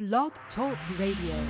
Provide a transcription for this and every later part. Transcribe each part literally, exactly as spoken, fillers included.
Blog Talk Radio.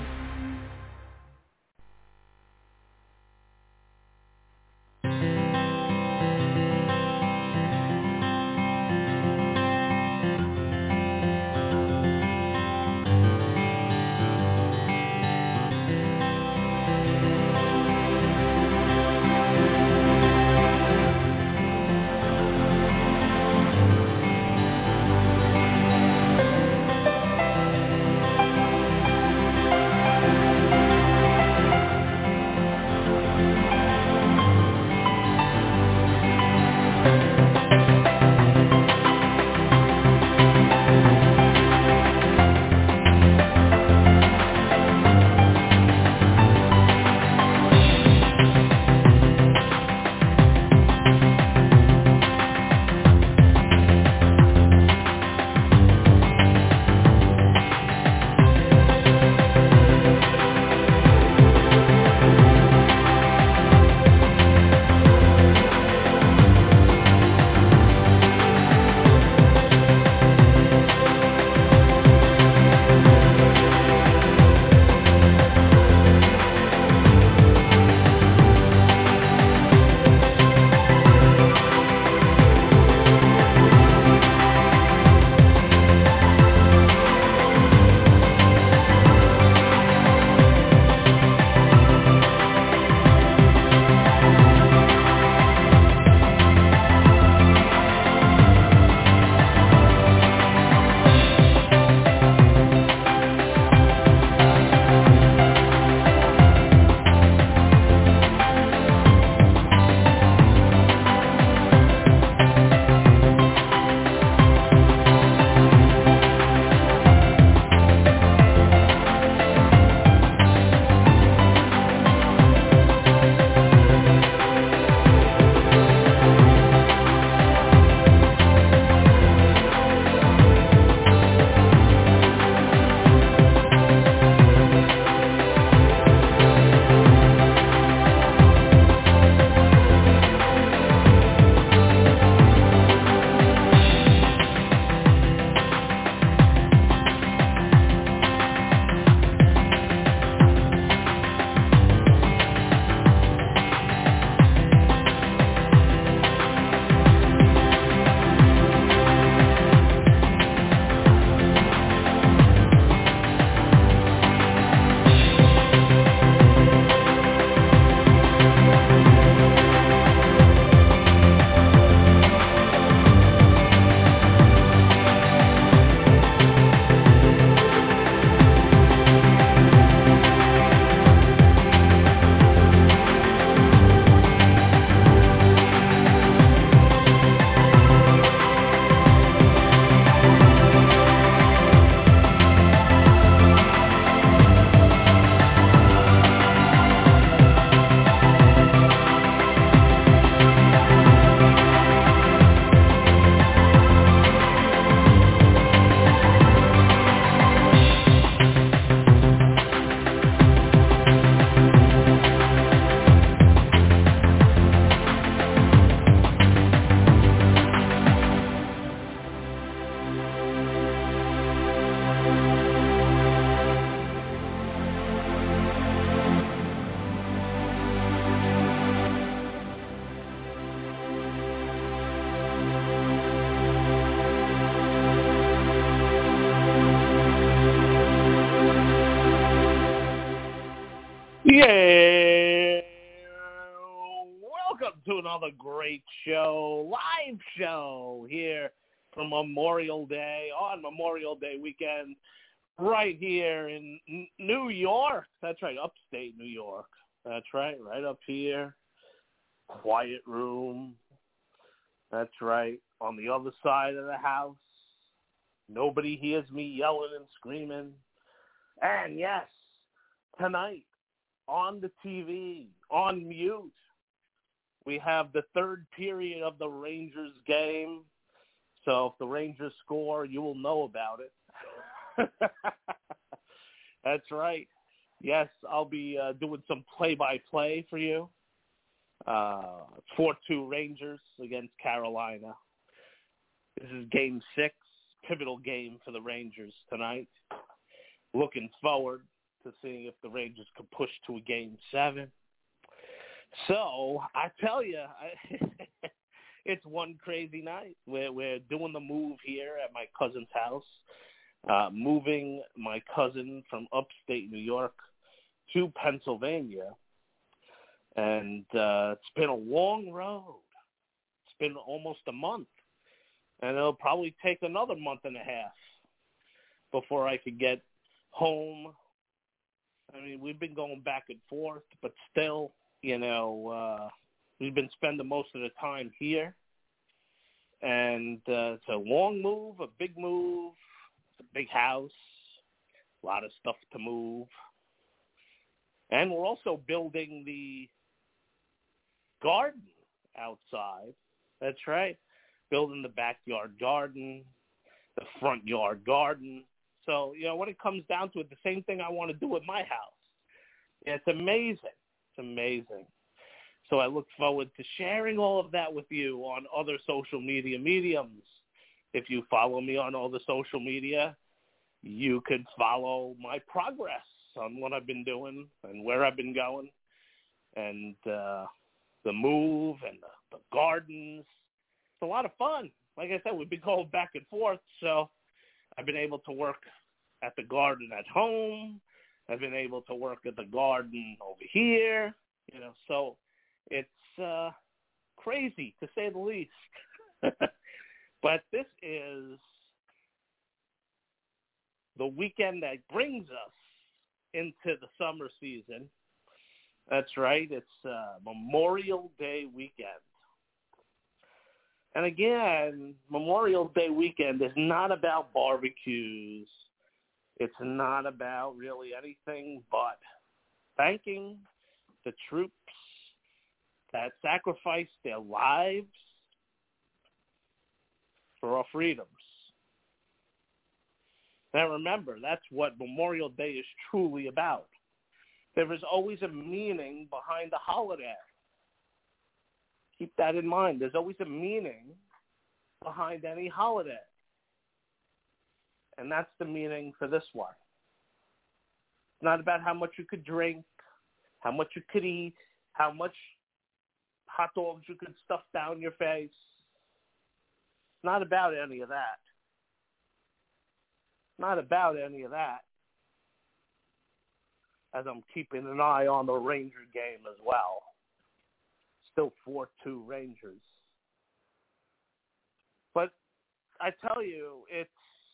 Yeah, welcome to another great show, live show here from Memorial Day, on Memorial Day weekend, right here in N- New York. That's right, upstate New York. That's right, right up here. Quiet room. That's right, on the other side of the house. Nobody hears me yelling and screaming. And yes, tonight, on the T V, on mute, we have the third period of the Rangers game. So if the Rangers score, you will know about it. That's right. Yes, I'll be uh, doing some play-by-play for you. Uh, four two Rangers against Carolina. This is game six, pivotal game for the Rangers tonight. looking forward to seeing if the Rangers could push to a game seven. So I tell you, I, it's one crazy night. We're, we're doing the move here at my cousin's house, uh, moving my cousin from upstate New York to Pennsylvania. And uh, it's been a long road. It's been almost a month. And it'll probably take another month and a half before I could get home. I mean, we've been going back and forth, but still, you know, uh, we've been spending most of the time here. And uh, it's a long move, a big move. It's a big house, a lot of stuff to move. And we're also building the garden outside. That's right. Building the backyard garden, the front yard garden. So, you know, when it comes down to it, the same thing I want to do at my house. Yeah, it's amazing. It's amazing. So I look forward to sharing all of that with you on other social media mediums. If you follow me on all the social media, you could follow my progress on what I've been doing and where I've been going and uh, the move and the, the gardens. It's a lot of fun. Like I said, we've been going back and forth, so I've been able to work at the garden at home. I've been able to work at the garden over here, you know, so it's uh, crazy to say the least. But this is the weekend that brings us into the summer season. That's right. It's uh, Memorial Day weekend. And again, Memorial Day weekend is not about barbecues. It's not about really anything but thanking the troops that sacrificed their lives for our freedoms. Now remember, that's what Memorial Day is truly about. There is always a meaning behind the holiday. Keep that in mind. There's always a meaning behind any holiday. And that's the meaning for this one. It's not about how much you could drink, how much you could eat, how much hot dogs you could stuff down your face. It's not about any of that. It's not about any of that. As I'm keeping an eye on the Ranger game as well. Still four two Rangers. But I tell you, it's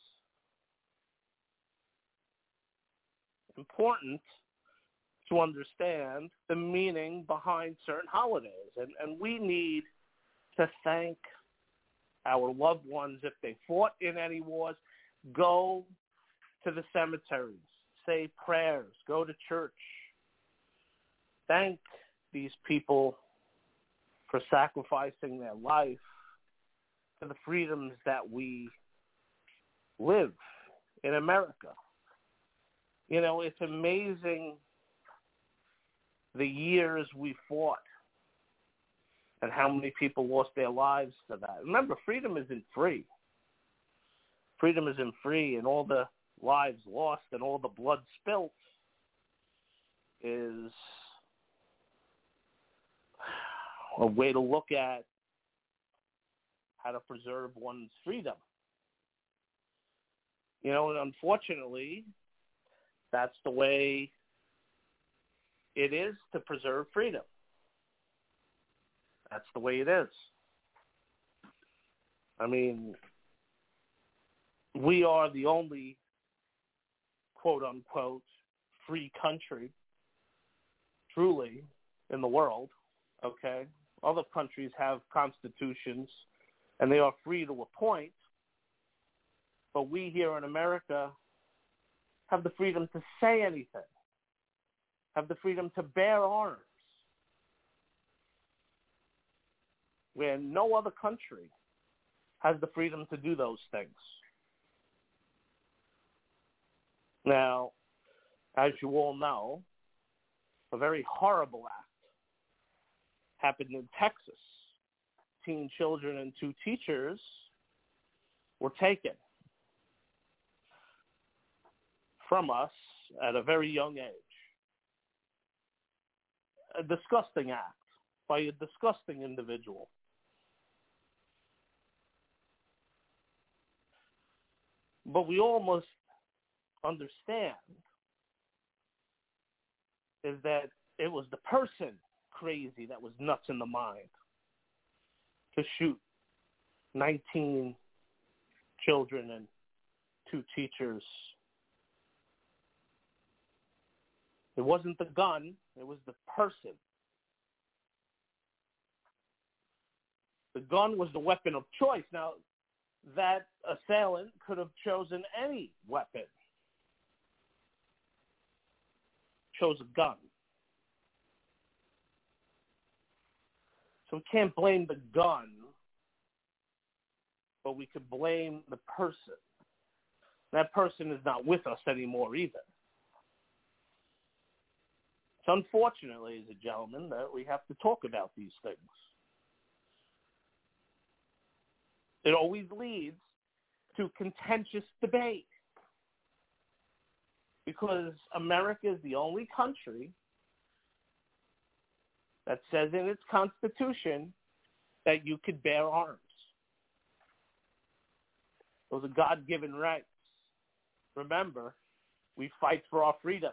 important to understand the meaning behind certain holidays. And, and we need to thank our loved ones if they fought in any wars. Go to the cemeteries. Say prayers. Go to church. Thank these people for sacrificing their life for the freedoms that we live in America. You know, it's amazing the years we fought and how many people lost their lives to that. Remember, freedom isn't free. Freedom isn't free, and all the lives lost and all the blood spilt is a way to look at how to preserve one's freedom. You know, and unfortunately, that's the way it is to preserve freedom. That's the way it is. I mean, we are the only quote-unquote free country, truly, in the world, okay? Other countries have constitutions, and they are free to a point, but we here in America have the freedom to say anything, have the freedom to bear arms, where no other country has the freedom to do those things. Now, as you all know, a very horrible act happened in Texas. Teen children and two teachers were taken from us at a very young age. A disgusting act by a disgusting individual. But we all must understand is that it was the person crazy that was nuts in the mind to shoot nineteen children and two teachers. It wasn't the gun, it was the person. The gun was the weapon of choice. Now, that assailant could have chosen any weapon. Chose a gun. So we can't blame the gun, but we could blame the person. That person is not with us anymore either. It's unfortunate, ladies and gentlemen, that we have to talk about these things. It always leads to contentious debate because America is the only country that says in its constitution that you could bear arms. Those are God-given rights. Remember, we fight for our freedom.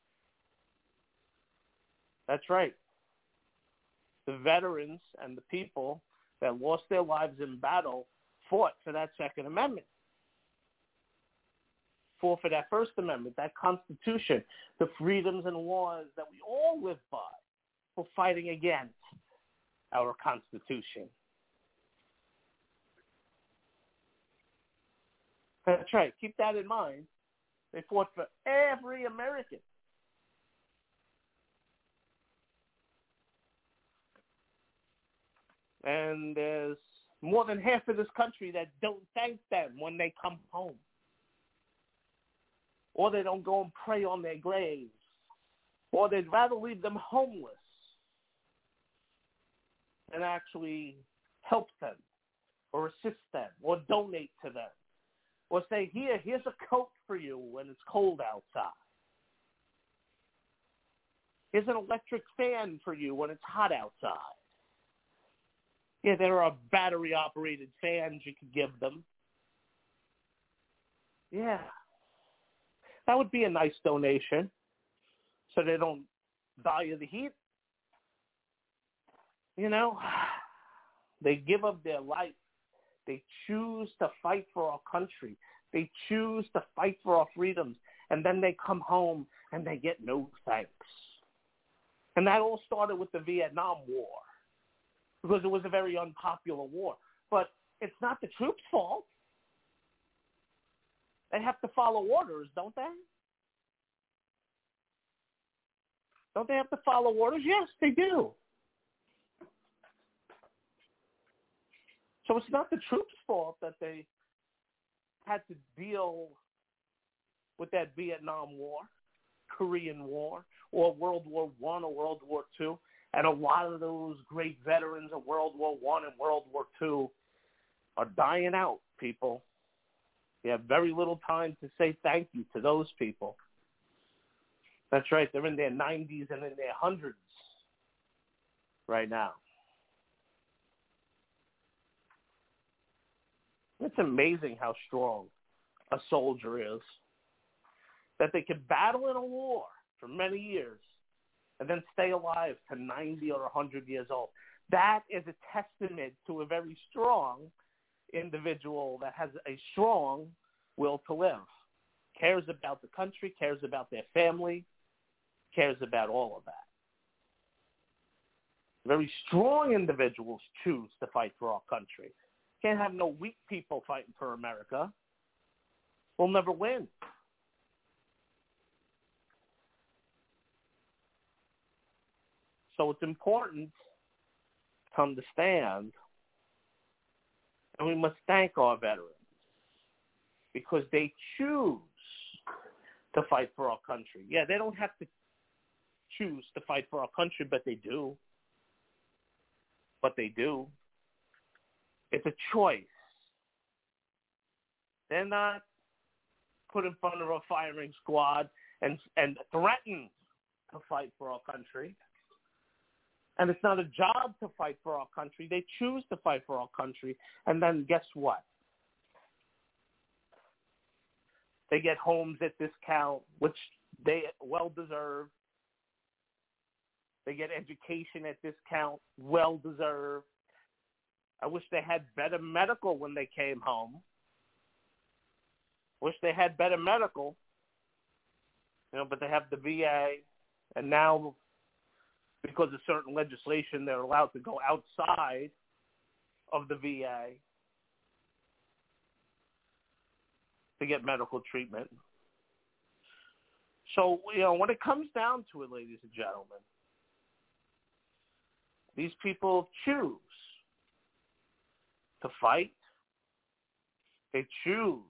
That's right. The veterans and the people that lost their lives in battle fought for that Second Amendment, fought for that First Amendment, that Constitution, the freedoms and laws that we all live by. We're fighting against our Constitution. That's right. Keep that in mind. They fought for every American. And there's more than half of this country that don't thank them when they come home. Or they don't go and pray on their graves. Or they'd rather leave them homeless than actually help them or assist them or donate to them. Or say, here, here's a coat for you when it's cold outside. Here's an electric fan for you when it's hot outside. Yeah, there are battery-operated fans you could give them. Yeah. That would be a nice donation so they don't die of the heat. You know, they give up their life. They choose to fight for our country. They choose to fight for our freedoms. And then they come home and they get no thanks. And that all started with the Vietnam War, because it was a very unpopular war. But it's not the troops' fault. They have to follow orders, don't they? Don't they have to follow orders? Yes, they do. So it's not the troops' fault that they had to deal with that Vietnam War, Korean War, or World War One or World War Two. And a lot of those great veterans of World War One and World War Two are dying out, people. You have very little time to say thank you to those people. That's right. They're in their nineties and in their hundreds right now. It's amazing how strong a soldier is, that they can battle in a war for many years and then stay alive to ninety or one hundred years old. That is a testament to a very strong individual that has a strong will to live, cares about the country, cares about their family, cares about all of that. Very strong individuals choose to fight for our country. Can't have no weak people fighting for America. We'll never win. So it's important to understand, and we must thank our veterans because they choose to fight for our country. Yeah, they don't have to choose to fight for our country, but they do. But they do. It's a choice. They're not put in front of a firing squad and and threaten to fight for our country. And it's not a job to fight for our country. They choose to fight for our country. And then guess what? They get homes at discount, which they well deserve. They get education at discount, well deserved. I wish they had better medical when they came home. Wish they had better medical. You know, but they have the V A, and now because of certain legislation, they're allowed to go outside of the V A to get medical treatment. So, you know, when it comes down to it, ladies and gentlemen, these people choose to fight. They choose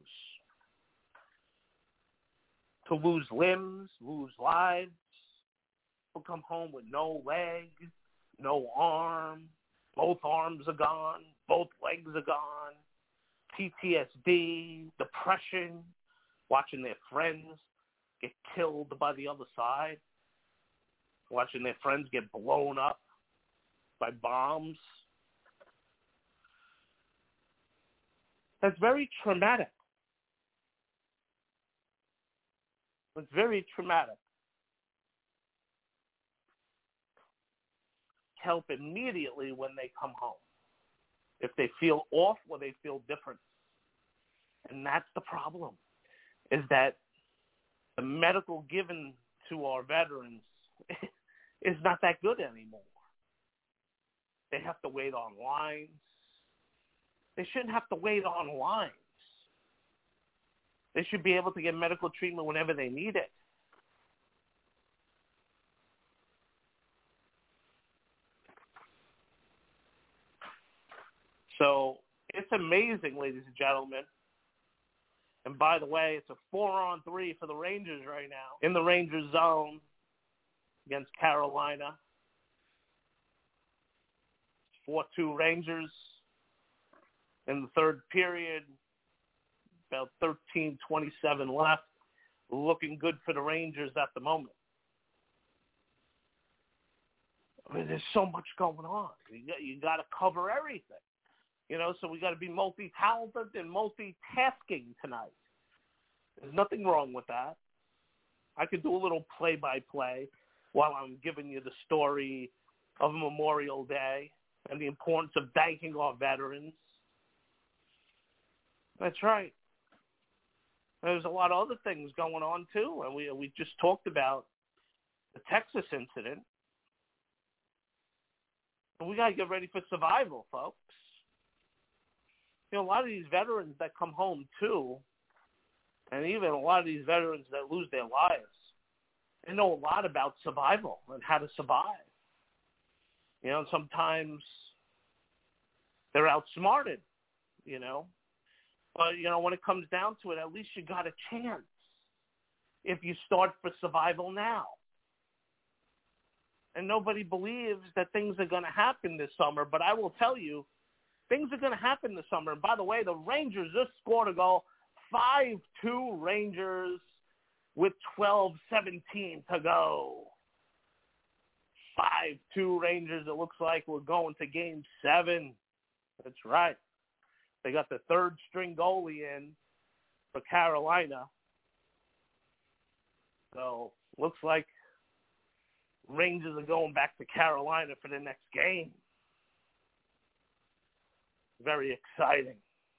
to lose limbs, lose lives. People come home with no leg, no arm, both arms are gone, both legs are gone, P T S D, depression, watching their friends get killed by the other side, watching their friends get blown up by bombs. That's very traumatic. It's very traumatic. Help immediately when they come home, if they feel off or they feel different. And that's the problem, is that the medical given to our veterans is not that good anymore. They have to wait on lines. They shouldn't have to wait on lines. They should be able to get medical treatment whenever they need it. So it's amazing, ladies and gentlemen. And by the way, it's a four-on-three for the Rangers right now in the Rangers zone against Carolina. four two Rangers in the third period. About thirteen twenty-seven left. Looking good for the Rangers at the moment. I mean, there's so much going on. You got, you got to cover everything. You know, so we got to be multi-talented and multitasking tonight. There's nothing wrong with that. I could do a little play-by-play while I'm giving you the story of Memorial Day and the importance of thanking our veterans. That's right. There's a lot of other things going on, too, and we we just talked about the Texas incident. And we got to get ready for survival, folks. You know, a lot of these veterans that come home, too, and even a lot of these veterans that lose their lives, they know a lot about survival and how to survive. You know, sometimes they're outsmarted, you know. But, you know, when it comes down to it, at least you got a chance if you start for survival now. And nobody believes that things are going to happen this summer, but I will tell you, things are going to happen this summer. And by the way, the Rangers just scored a goal, five two Rangers with twelve seventeen to go. five two Rangers, it looks like we're going to game seven. That's right. They got the third string goalie in for Carolina. So looks like Rangers are going back to Carolina for the next game. Very exciting.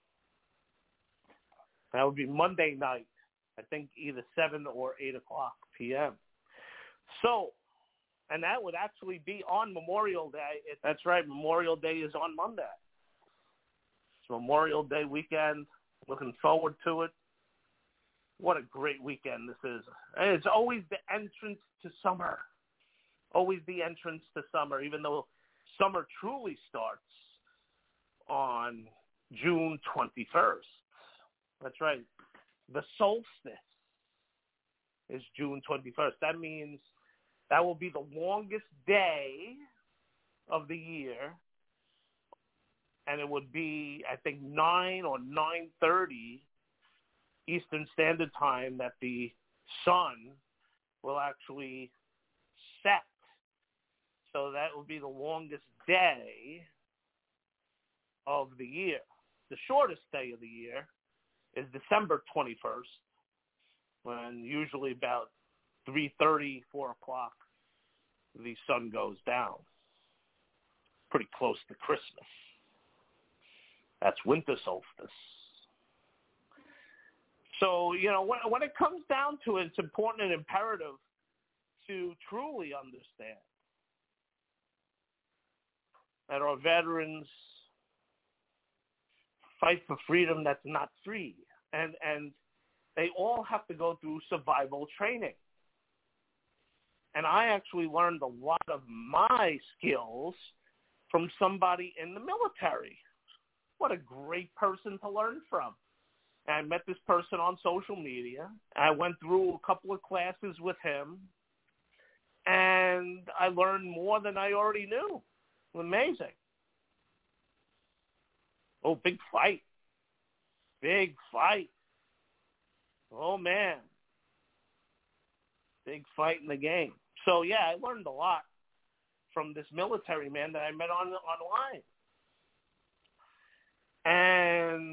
That would be Monday night. I think either seven or eight o'clock p.m. So, and that would actually be on Memorial Day. It, that's right, Memorial Day is on Monday. It's Memorial Day weekend. Looking forward to it. What a great weekend this is. And it's always the entrance to summer. Always the entrance to summer, even though summer truly starts on June twenty-first. That's right. The solstice is June twenty-first. That means that will be the longest day of the year, and it would be, I think, nine or nine thirty Eastern Standard Time that the sun will actually set. So that will be the longest day of the year. The shortest day of the year is December twenty-first, when usually about three thirty, four o'clock, the sun goes down. Pretty close to Christmas. That's winter solstice. So, you know, when, when it comes down to it, it's important and imperative to truly understand that our veterans fight for freedom that's not free. And, and they all have to go through survival training. And I actually learned a lot of my skills from somebody in the military. What a great person to learn from. And I met this person on social media. I went through a couple of classes with him, and I learned more than I already knew. Amazing. Oh, big fight. Big fight. Oh, man. Big fight in the game. So, yeah, I learned a lot from this military man that I met on online. And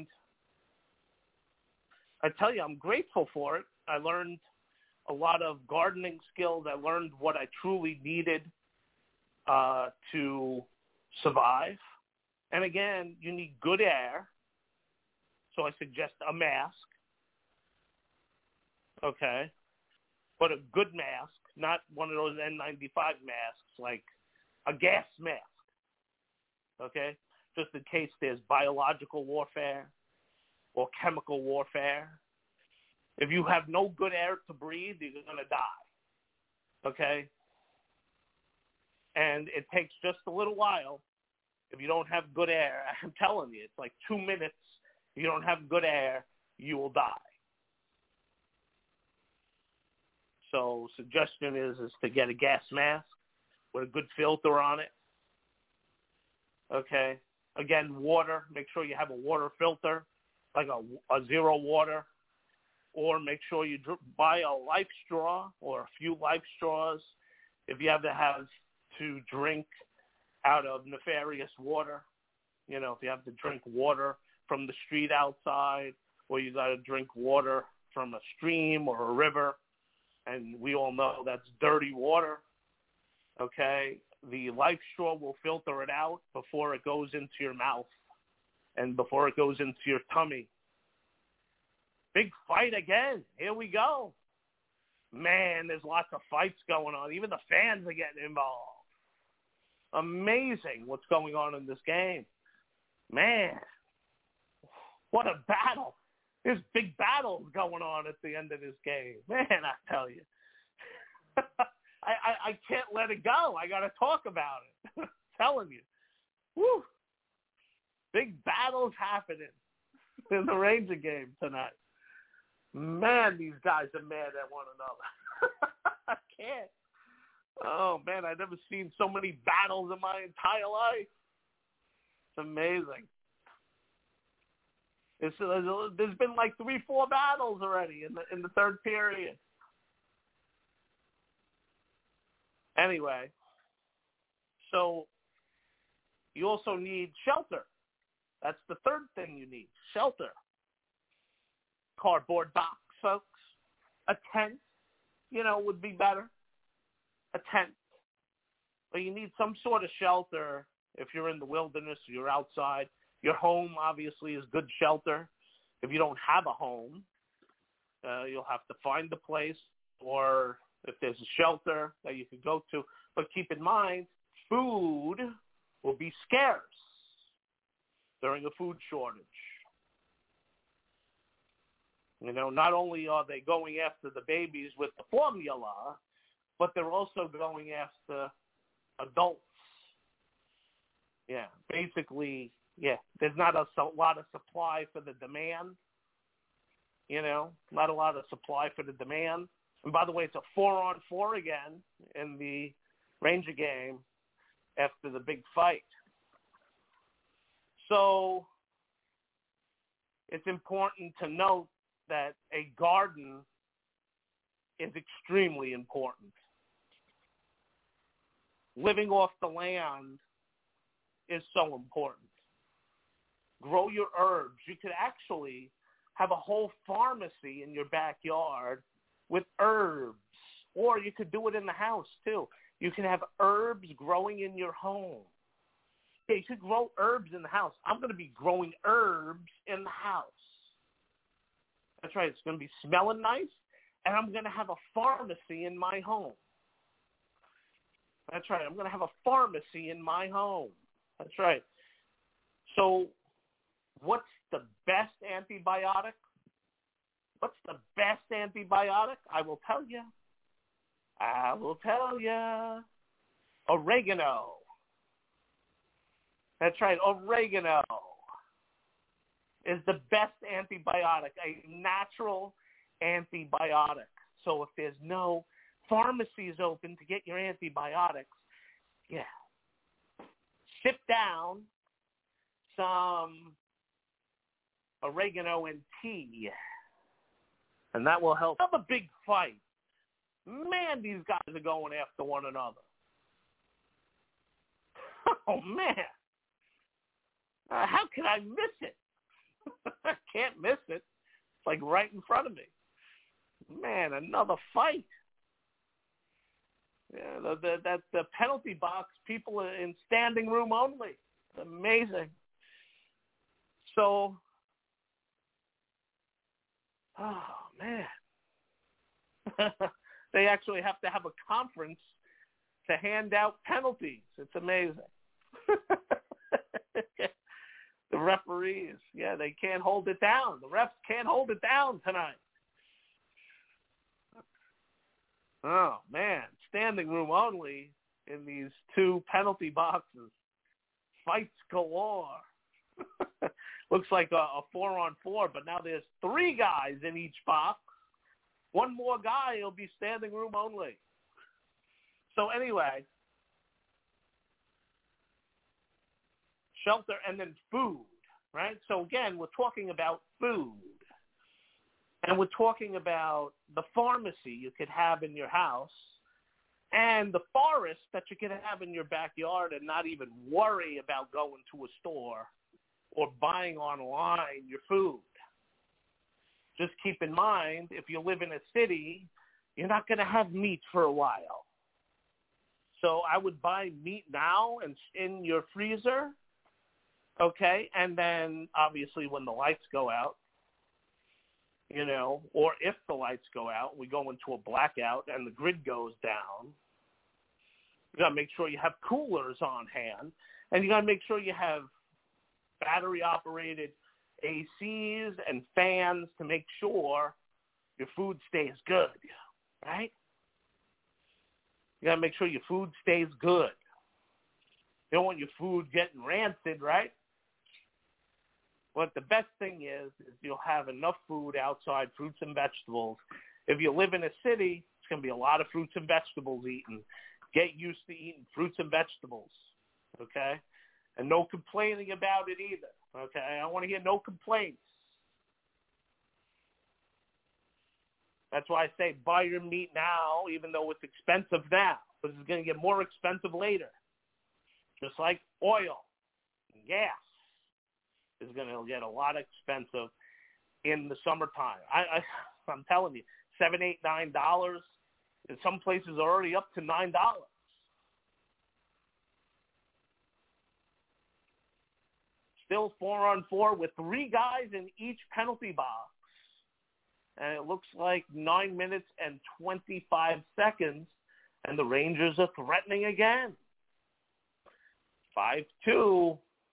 I tell you, I'm grateful for it. I learned a lot of gardening skills. I learned what I truly needed uh, to survive. And again, you need good air. So I suggest a mask. Okay. But a good mask, not one of those N ninety-five masks, like a gas mask. Okay. Just in case there's biological warfare or chemical warfare. If you have no good air to breathe, you're going to die. Okay? And it takes just a little while. If you don't have good air, I'm telling you, it's like two minutes. If you don't have good air, you will die. So suggestion is, is to get a gas mask with a good filter on it. Okay? Again, water. Make sure you have a water filter, like a, a zero water. Or make sure you dr- buy a life straw or a few life straws if you have to have to drink out of nefarious water. You know, if you have to drink water from the street outside, or you got to drink water from a stream or a river, and we all know that's dirty water. Okay? The life straw will filter it out before it goes into your mouth and before it goes into your tummy. Big fight again. Here we go. Man, there's lots of fights going on. Even the fans are getting involved. Amazing what's going on in this game. Man, what a battle. There's big battles going on at the end of this game. Man, I tell you. I, I, I can't let it go. I got to talk about it. I'm telling you. Woo. Big battles happening in the Ranger game tonight. Man, these guys are mad at one another. I can't. Oh, man, I've never seen so many battles in my entire life. It's amazing. It's, uh, there's been like three, four battles already in the in the third period. Anyway, so you also need shelter. That's the third thing you need, shelter. Cardboard box, folks. A tent, you know, would be better. A tent. But you need some sort of shelter if you're in the wilderness or you're outside. Your home, obviously, is good shelter. If you don't have a home, uh, you'll have to find a place, or if there's a shelter that you can go to. But keep in mind, food will be scarce during a food shortage. You know, not only are they going after the babies with the formula, but they're also going after adults. Yeah, basically, yeah, there's not a, a lot of supply for the demand. You know, not a lot of supply for the demand. And by the way, it's a four-on-four again in the Ranger game after the big fight. So it's important to note that a garden is extremely important. Living off the land is so important. Grow your herbs. You could actually have a whole pharmacy in your backyard with herbs, or you could do it in the house too. You can have herbs growing in your home. Yeah, you could grow herbs in the house. I'm going to be growing herbs in the house. That's right. It's going to be smelling nice, and I'm going to have a pharmacy in my home. That's right. I'm going to have a pharmacy in my home. That's right. So what's the best antibiotic? What's the best antibiotic? I will tell you. I will tell you. Oregano. That's right. Oregano is the best antibiotic, a natural antibiotic. So if there's no pharmacies open to get your antibiotics, yeah, sip down some oregano and tea, and that will help. Another big fight. Man, these guys are going after one another. Oh, man. Uh, how can I miss it? I can't miss it. It's like right in front of me. Man, another fight. Yeah, the, the, that the penalty box, people are in standing room only. It's amazing. So, oh, man. They actually have to have a conference to hand out penalties. It's amazing. The referees, yeah, they can't hold it down. The refs can't hold it down tonight. Oh, man. Standing room only in these two penalty boxes. Fights galore. Looks like a, a four-on-four, but now there's three guys in each box. One more guy, he'll be standing room only. So anyway, shelter and then food, right? So again, we're talking about food. And we're talking about the pharmacy you could have in your house and the forest that you could have in your backyard and not even worry about going to a store or buying online your food. Just keep in mind, if you live in a city, you're not going to have meat for a while. So I would buy meat now and in your freezer, okay? And then obviously when the lights go out, you know, or if the lights go out, we go into a blackout and the grid goes down, you got to make sure you have coolers on hand, and you got to make sure you have battery-operated A Cs and fans to make sure your food stays good, right? You got to make sure your food stays good. You don't want your food getting rancid, right? But the best thing is, is you'll have enough food outside, fruits and vegetables. If you live in a city, it's going to be a lot of fruits and vegetables eaten. Get used to eating fruits and vegetables, okay? And no complaining about it either, okay? I don't want to hear no complaints. That's why I say buy your meat now, even though it's expensive now, because it's going to get more expensive later. Just like oil and gas is going to get a lot expensive in the summertime. I, I, I'm telling you, seven, eight, nine dollars. In some places are already up to nine dollars. Still four on four with three guys in each penalty box. And it looks like nine minutes and twenty-five seconds, and the Rangers are threatening again. five two.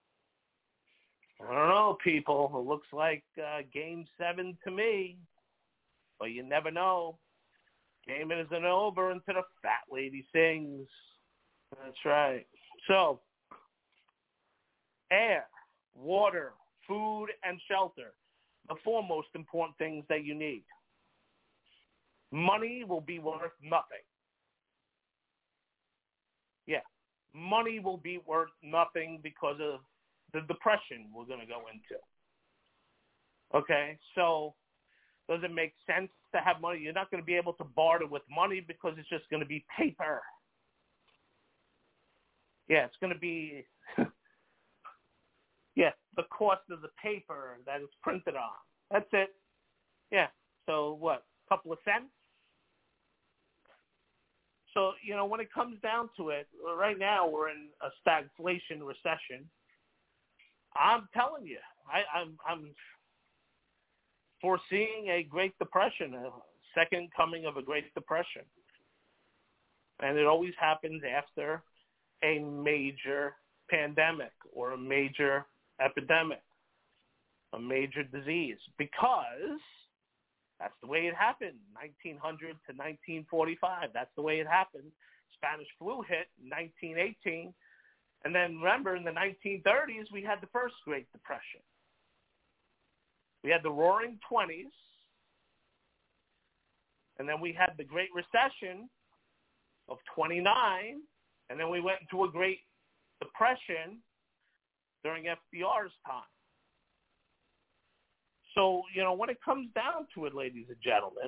I don't know, people. It looks like uh, game seven to me. But you never know. Game isn't over until the fat lady sings. That's right. So, air, water, food, and shelter. The four most important things that you need. Money will be worth nothing. Yeah. Money will be worth nothing because of the depression we're going to go into. Okay? So, Does it make sense to have money? You're not going to be able to barter with money because it's just going to be paper. Yeah, it's going to be, yeah, the cost of the paper that it's printed on. That's it. Yeah, so what, a couple of cents? So, you know, when it comes down to it, right now we're in a stagflation recession. I'm telling you, I, I'm, I'm foreseeing a Great Depression, a second coming of a Great Depression. And it always happens after a major pandemic or a major epidemic, a major disease, because that's the way it happened, nineteen hundred to nineteen forty-five. That's the way it happened. Spanish flu hit in nineteen eighteen. And then remember, in the nineteen thirties, we had the first Great Depression. We had the Roaring Twenties. And then we had the Great Recession of twenty-nine. And then we went into a Great Depression during F D R's time. So, you know, when it comes down to it, ladies and gentlemen,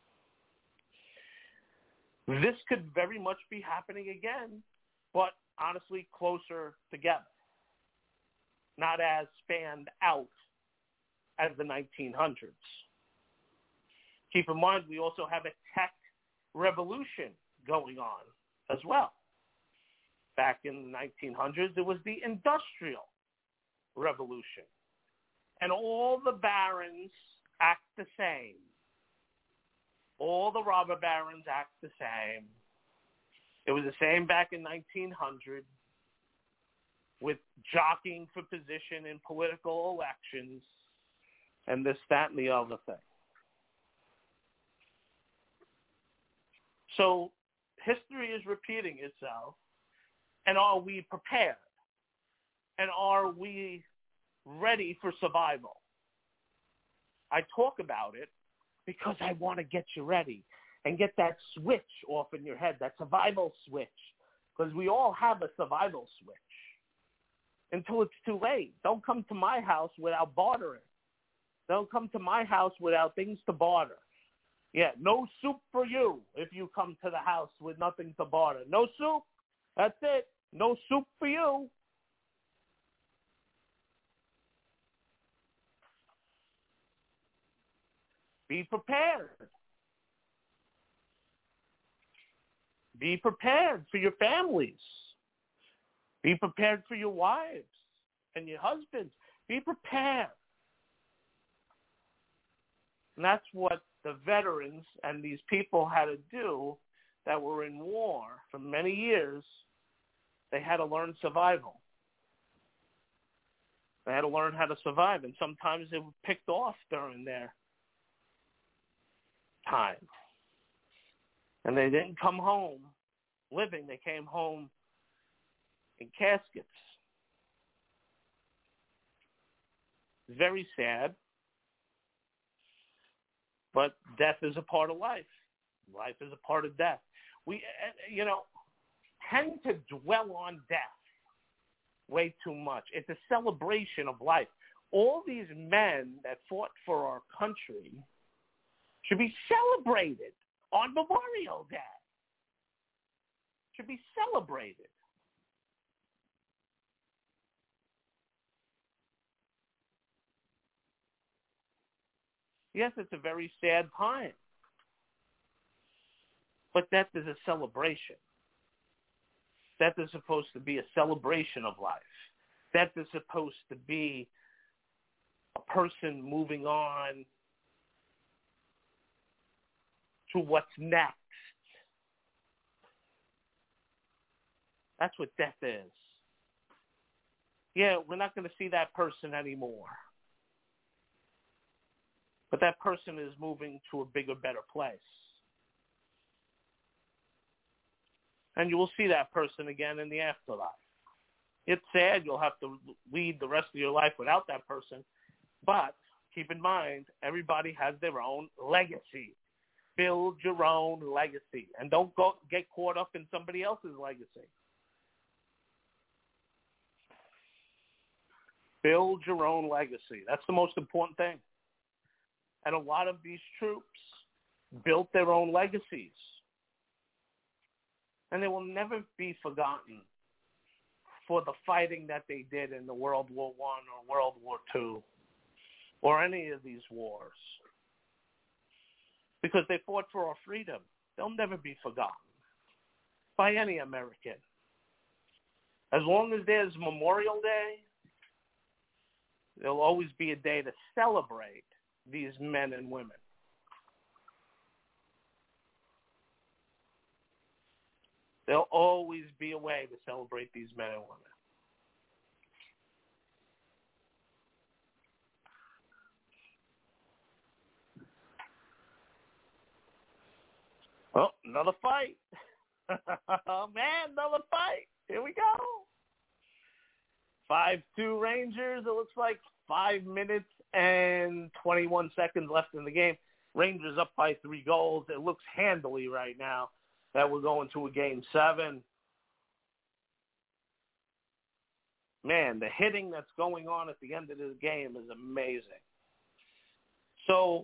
this could very much be happening again, but honestly closer together, not as spanned out as the nineteen hundreds. Keep in mind, we also have a tech revolution going on as well. Back in the nineteen hundreds, it was the Industrial Revolution. And all the barons act the same. All the robber barons act the same. It was the same back in nineteen hundred with jockeying for position in political elections and this, that, and the other thing. So history is repeating itself. And are we prepared? And are we ready for survival? I talk about it because I want to get you ready and get that switch off in your head, that survival switch, because we all have a survival switch until it's too late. Don't come to my house without bartering. Don't come to my house without things to barter. Yeah, no soup for you if you come to the house with nothing to barter. No soup. That's it. No soup for you. Be prepared. Be prepared for your families. Be prepared for your wives and your husbands. Be prepared. And that's what the veterans and these people had to do that were in war for many years. They had to learn survival. They had to learn how to survive, and sometimes they were picked off during their time. And they didn't come home living. They came home in caskets. Very sad. But death is a part of life. Life is a part of death. We, you know, tend to dwell on death way too much. It's a celebration of life. All these men that fought for our country should be celebrated on Memorial Day. Should be celebrated. Yes, it's a very sad time. But death is a celebration. Death is supposed to be a celebration of life. Death is supposed to be a person moving on to what's next. That's what death is. Yeah, we're not going to see that person anymore. But that person is moving to a bigger, better place. And you will see that person again in the afterlife. It's sad you'll have to lead the rest of your life without that person. But keep in mind, everybody has their own legacy. Build your own legacy. And don't go get caught up in somebody else's legacy. Build your own legacy. That's the most important thing. And a lot of these troops built their own legacies. And they will never be forgotten for the fighting that they did in the World War One or World War Two or any of these wars. Because they fought for our freedom. They'll never be forgotten by any American. As long as there's Memorial Day, there'll always be a day to celebrate these men and women. There'll always be a way to celebrate these men and women. Oh, another fight. Oh, man, another fight. Here we go. five two Rangers. It looks like five minutes and twenty-one seconds left in the game. Rangers up by three goals. It looks handily right now that we're going to a game seven. Man, the hitting that's going on at the end of this game is amazing. So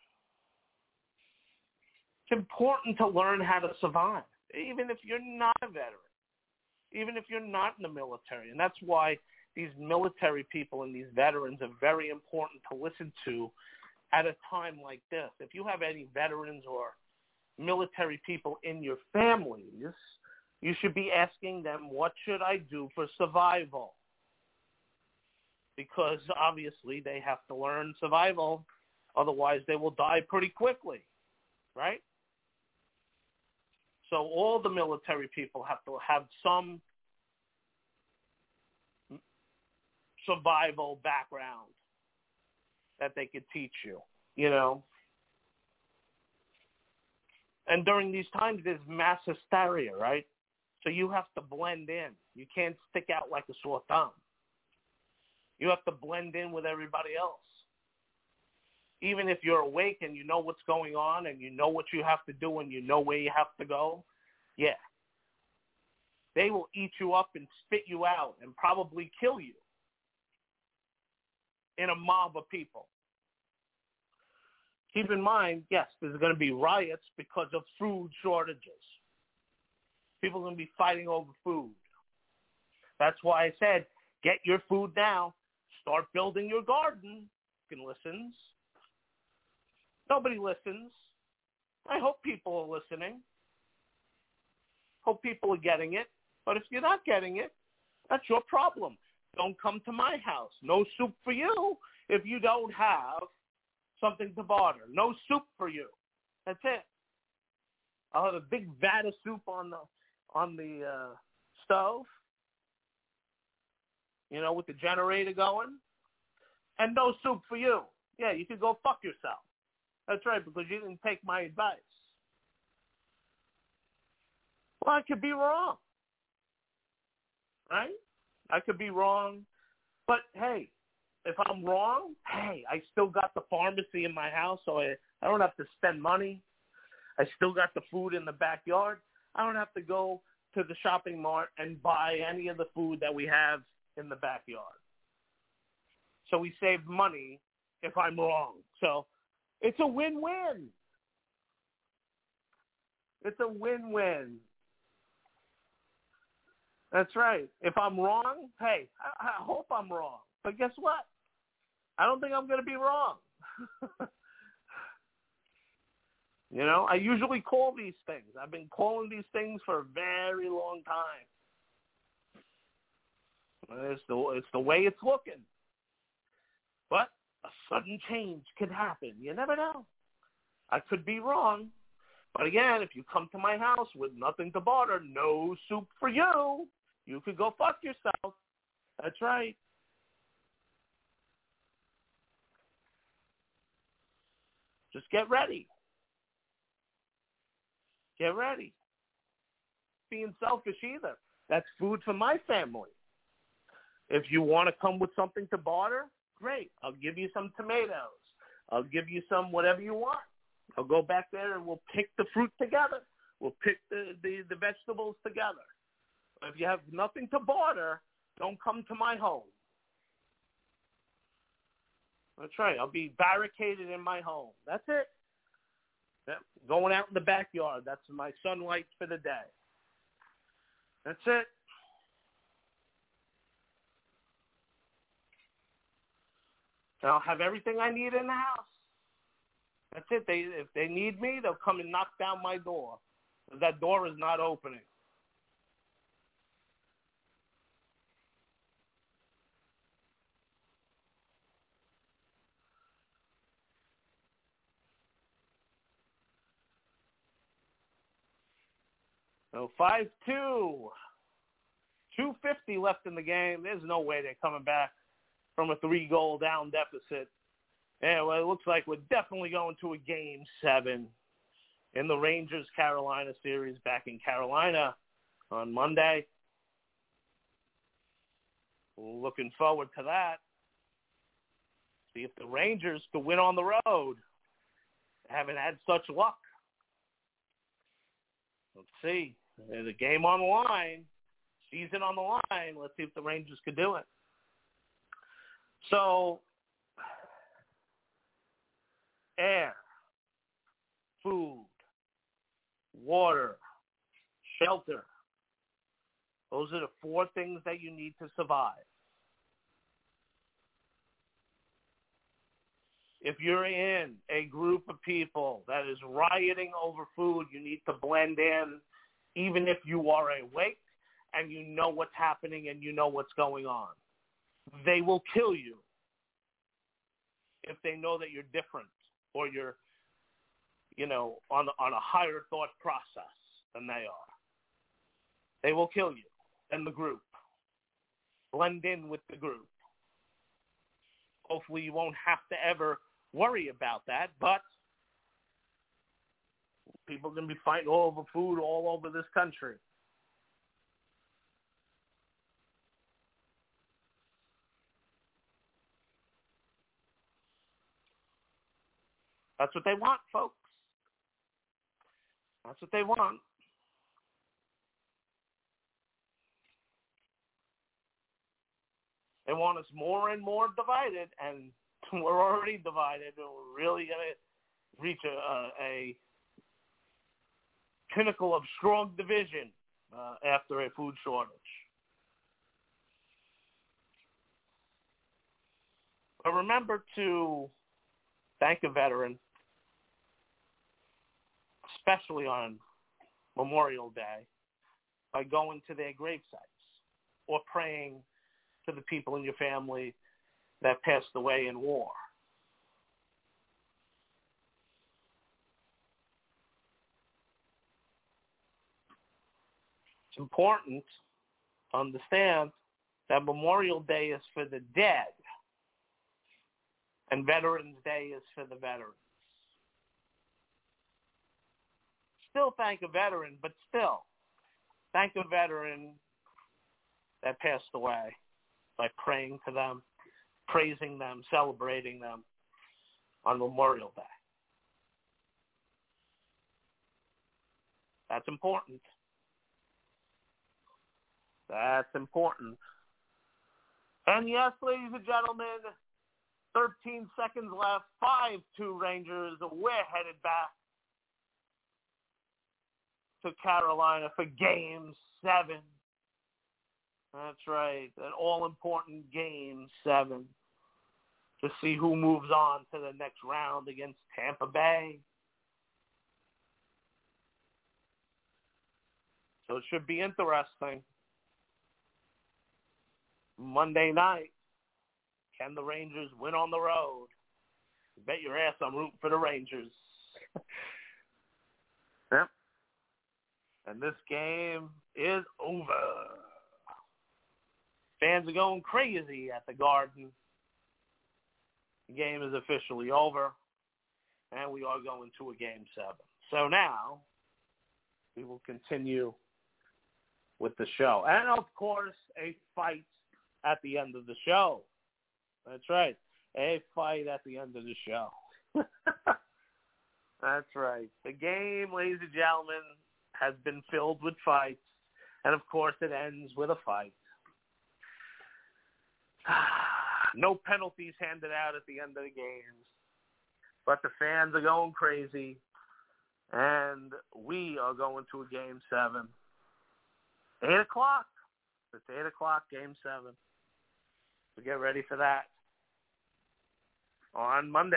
it's important to learn how to survive, even if you're not a veteran, even if you're not in the military. And that's why these military people and these veterans are very important to listen to at a time like this. If you have any veterans or military people in your families, you should be asking them, what should I do for survival? Because obviously they have to learn survival. Otherwise they will die pretty quickly, right? So all the military people have to have some survival background that they could teach you, you know. And during these times, there's mass hysteria, right? So you have to blend in. You can't stick out like a sore thumb. You have to blend in with everybody else. Even if you're awake and you know what's going on and you know what you have to do and you know where you have to go, yeah. They will eat you up and spit you out and probably kill you in a mob of people. Keep in mind, yes, there's going to be riots because of food shortages. People are going to be fighting over food. That's why I said, get your food now. Start building your garden. Fucking listens. Nobody listens. I hope people are listening. Hope people are getting it. But if you're not getting it, that's your problem. Don't come to my house. No soup for you if you don't have something to barter. No soup for you. That's it. I'll have a big vat of soup on the on the uh, stove, you know, with the generator going, and no soup for you. Yeah, you can go fuck yourself. That's right, because you didn't take my advice. Well, I could be wrong, right? I could be wrong, but hey, if I'm wrong, hey, I still got the pharmacy in my house, so I, I don't have to spend money. I still got the food in the backyard. I don't have to go to the shopping mart and buy any of the food that we have in the backyard. So we save money if I'm wrong. So it's a win-win. It's a win-win. That's right. If I'm wrong, hey, I, I hope I'm wrong. But guess what? I don't think I'm going to be wrong. You know, I usually call these things. I've been calling these things for a very long time. It's the, it's the way it's looking. But a sudden change could happen. You never know. I could be wrong. But again, if you come to my house with nothing to barter, no soup for you, you could go fuck yourself. That's right. Just get ready. Get ready. Being selfish either. That's food for my family. If you want to come with something to barter, great. I'll give you some tomatoes. I'll give you some whatever you want. I'll go back there and we'll pick the fruit together. We'll pick the, the, the vegetables together. If you have nothing to barter, don't come to my home. That's right. I'll be barricaded in my home. That's it. Yep. Going out in the backyard. That's my sunlight for the day. That's it. I'll have everything I need in the house. That's it. They, if they need me, they'll come and knock down my door. That door is not opening. So five two. two fifty left in the game. There's no way they're coming back from a three-goal down deficit. Yeah, well, it looks like we're definitely going to a game seven in the Rangers-Carolina series back in Carolina on Monday. Looking forward to that. See if the Rangers can win on the road. Haven't had such luck. Let's see. There's a game on the line. Season on the line. Let's see if the Rangers could do it. So, air, food, water, shelter. Those are the four things that you need to survive. If you're in a group of people that is rioting over food, you need to blend in, even if you are awake and you know what's happening and you know what's going on. They will kill you if they know that you're different or you're, you know, on, on a higher thought process than they are. They will kill you and the group. Blend in with the group. Hopefully you won't have to ever worry about that, but people are going to be fighting all over food all over this country. That's what they want, folks. That's what they want. They want us more and more divided, and we're already divided, and we're really going to reach a, a, a pinnacle of strong division uh, after a food shortage. But remember to thank a veteran, especially on Memorial Day, by going to their grave sites or praying to the people in your family that passed away in war. It's important to understand that Memorial Day is for the dead and Veterans Day is for the veterans. Still thank a veteran, but still thank a veteran that passed away by praying to them, praising them, celebrating them on Memorial Day. That's important. That's important. And yes, ladies and gentlemen, thirteen seconds left, five two Rangers. We're headed back to Carolina for game seven. That's right, an all-important game seven to see who moves on to the next round against Tampa Bay. So it should be interesting. Monday night, can the Rangers win on the road? Bet your ass I'm rooting for the Rangers. Yep. And this game is over. Fans are going crazy at the Garden. The game is officially over, and we are going to a game seven. So now we will continue with the show. And, of course, a fight at the end of the show. That's right, a fight at the end of the show. That's right. The game, ladies and gentlemen, has been filled with fights, and, of course, it ends with a fight. No penalties handed out at the end of the games. But the fans are going crazy. And we are going to a game seven. Eight o'clock. It's eight o'clock, game seven. So get ready for that on Monday.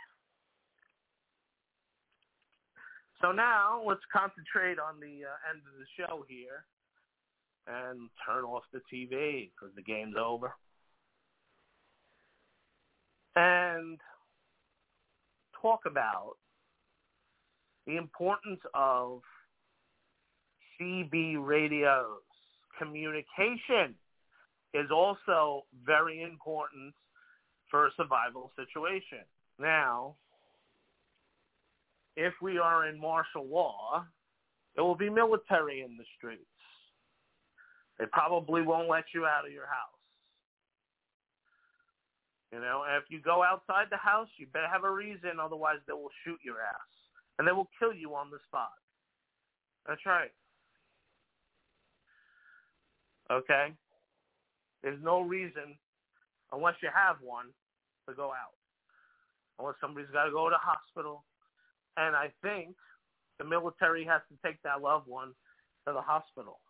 So now let's concentrate on the uh, end of the show here and turn off the T V because the game's over. And talk about the importance of C B radios. Communication is also very important for a survival situation. Now, if we are in martial law, there will be military in the streets. They probably won't let you out of your house. You know, and if you go outside the house, you better have a reason, otherwise they will shoot your ass. And they will kill you on the spot. That's right. Okay? There's no reason, unless you have one, to go out. Unless somebody's got to go to the hospital. And I think the military has to take that loved one to the hospital.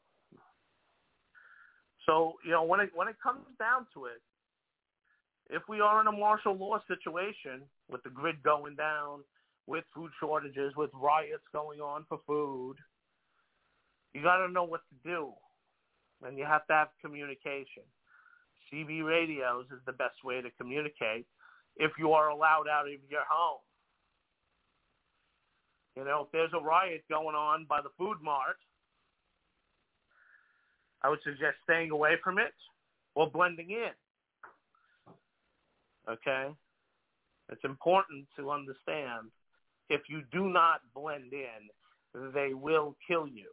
So, you know, when it when it comes down to it, if we are in a martial law situation with the grid going down, with food shortages, with riots going on for food, you got to know what to do. And you have to have communication. C B radios is the best way to communicate if you are allowed out of your home. You know, if there's a riot going on by the food mart, I would suggest staying away from it or blending in. Okay? It's important to understand if you do not blend in, they will kill you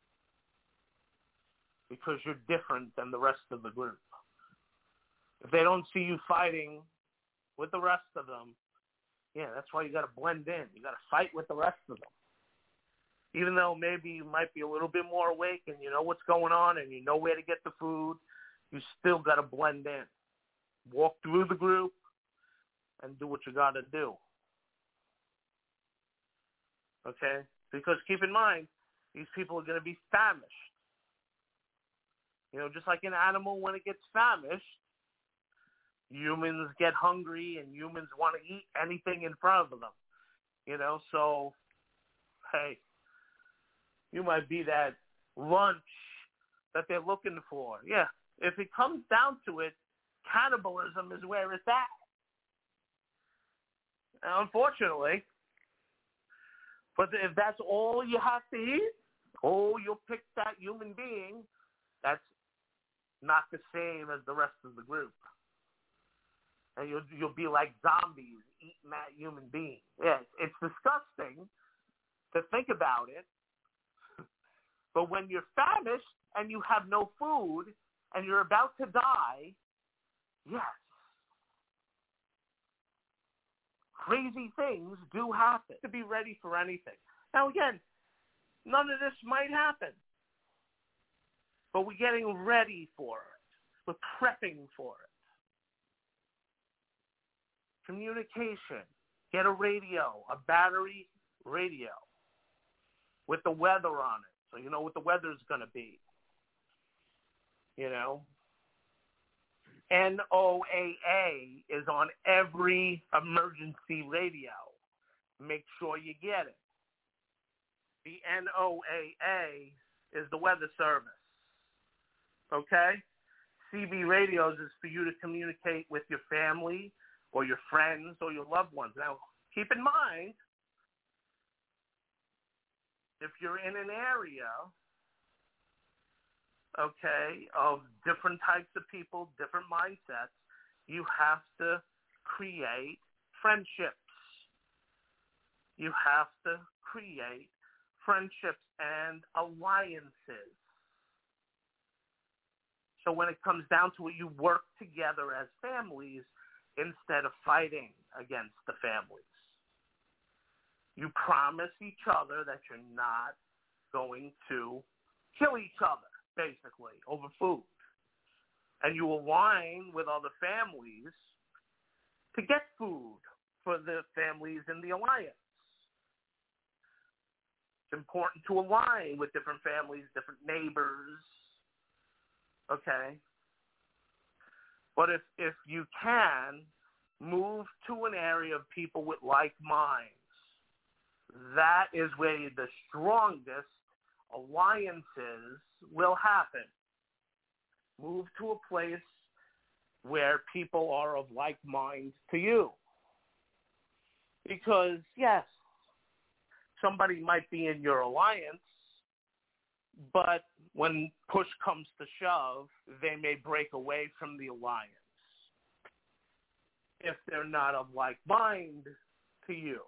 because you're different than the rest of the group. If they don't see you fighting with the rest of them, yeah, that's why you got to blend in. You got to fight with the rest of them. Even though maybe you might be a little bit more awake and you know what's going on and you know where to get the food, you still got to blend in. Walk through the group and do what you got to do. Okay? Because keep in mind, these people are going to be famished. You know, just like an animal when it gets famished, humans get hungry and humans want to eat anything in front of them. You know, so, hey, you might be that lunch that they're looking for. Yeah, if it comes down to it, cannibalism is where it's at. Now, unfortunately, but if that's all you have to eat, oh, you'll pick that human being, that's not the same as the rest of the group. And you'll, you'll be like zombies eating that human being. Yes, it's disgusting to think about it. But when you're famished and you have no food and you're about to die, yes, crazy things do happen. To be ready for anything. Now again, none of this might happen. But we're getting ready for it. We're prepping for it. Communication. Get a radio, a battery radio with the weather on it. So you know what the weather's going to be. You know? N O A A is on every emergency radio. Make sure you get it. The N O A A is the weather service. Okay? C B radios is for you to communicate with your family or your friends or your loved ones. Now, keep in mind, if you're in an area, okay, of different types of people, different mindsets, you have to create friendships. You have to create friendships and alliances. So when it comes down to it, you work together as families instead of fighting against the families. You promise each other that you're not going to kill each other, basically, over food. and you align with other families to get food for the families in the alliance. It's important to align with different families, different neighbors, okay? But if, if you can, move to an area of people with like minds. That is where the strongest alliances will happen. Move to a place where people are of like mind to you. Because, yes, somebody might be in your alliance, but when push comes to shove, they may break away from the alliance if they're not of like mind to you.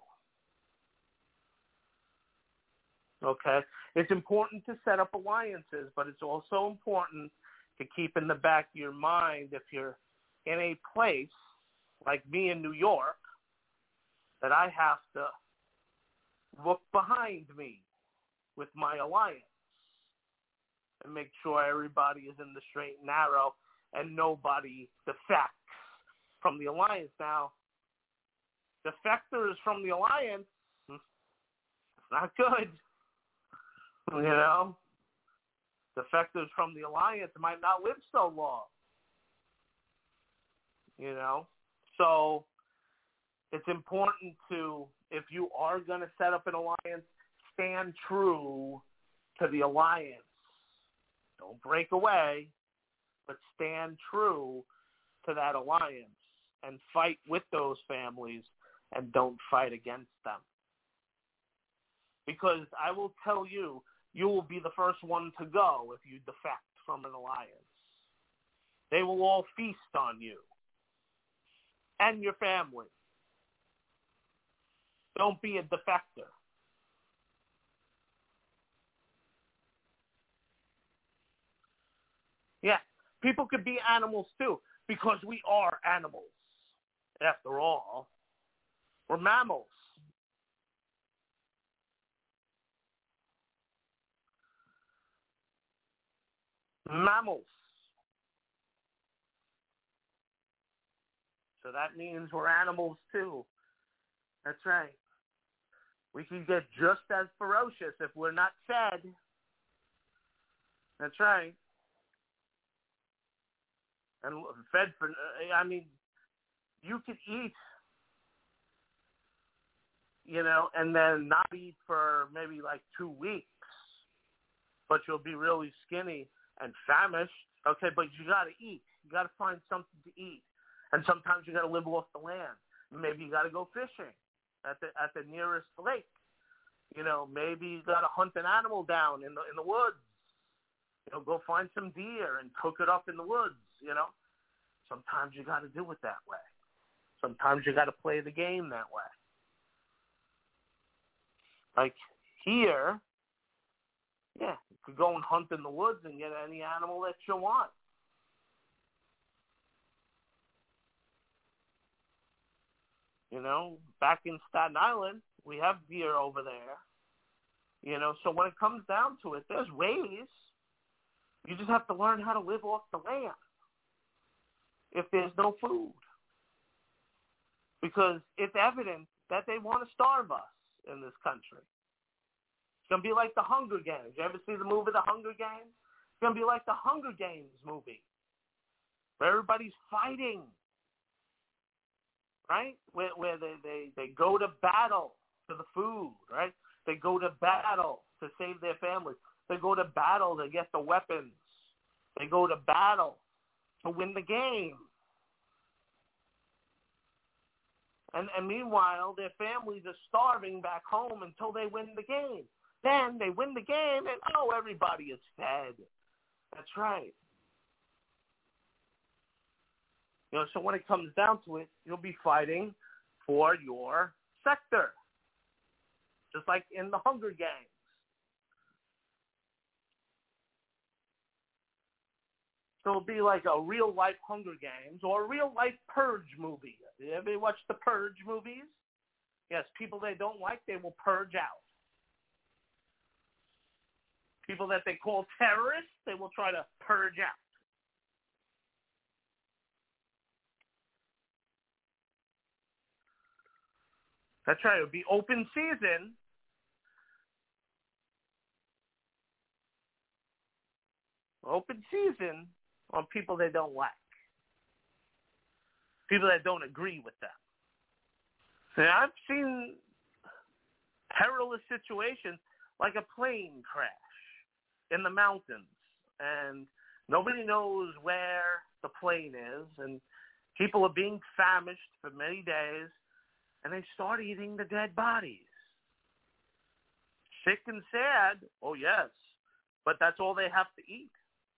Okay? It's important to set up alliances, but it's also important to keep in the back of your mind if you're in a place like me in New York that I have to look behind me with my alliance and make sure everybody is in the straight and narrow and nobody defects from the alliance. Now, defectors from the alliance, it's not good. You know, defectors from the alliance might not live so long. You know, so it's important to, if you are going to set up an alliance, stand true to the alliance. Don't break away, but stand true to that alliance and fight with those families and don't fight against them. Because I will tell you, you will be the first one to go if you defect from an alliance. They will all feast on you and your family. Don't be a defector. Yeah, people could be animals too, because we are animals. After all, we're mammals. Mammals. So that means we're animals too. That's right. We can get just as ferocious if we're not fed. That's right. And fed for, I mean, you could eat, you know, and then not eat for maybe like two weeks, but you'll be really skinny and famished. Okay, but you got to eat. You got to find something to eat. And sometimes you got to live off the land. Maybe you got to go fishing at the at the nearest lake. You know, maybe you got to hunt an animal down in the in the woods. You know, go find some deer and cook it up in the woods. You know, sometimes you got to do it that way. Sometimes you got to play the game that way. Like here, yeah, you could go and hunt in the woods and get any animal that you want. You know, back in Staten Island, we have deer over there. You know, so when it comes down to it, there's ways. You just have to learn how to live off the land if there's no food. Because it's evident that they want to starve us in this country. It's going to be like the Hunger Games. You ever see the movie The Hunger Games? It's going to be like the Hunger Games movie, where everybody's fighting. Right? Where, where they, they, they go to battle for the food, right? They go to battle to save their families. They go to battle to get the weapons. They go to battle to win the game. And, and meanwhile, their families are starving back home until they win the game. Then they win the game and, oh, everybody is fed. That's right. You know, so when it comes down to it, you'll be fighting for your sector, just like in the Hunger Games. So it'll be like a real-life Hunger Games or a real-life Purge movie. You ever watch the Purge movies? Yes, people they don't like, they will purge out. People that they call terrorists, they will try to purge out. That's right. It would be open season. Open season on people they don't like. People that don't agree with them. See, I've seen perilous situations like a plane crash in the mountains, and nobody knows where the plane is, and people are being famished for many days, and they start eating the dead bodies. Sick and sad, oh yes, but that's all they have to eat.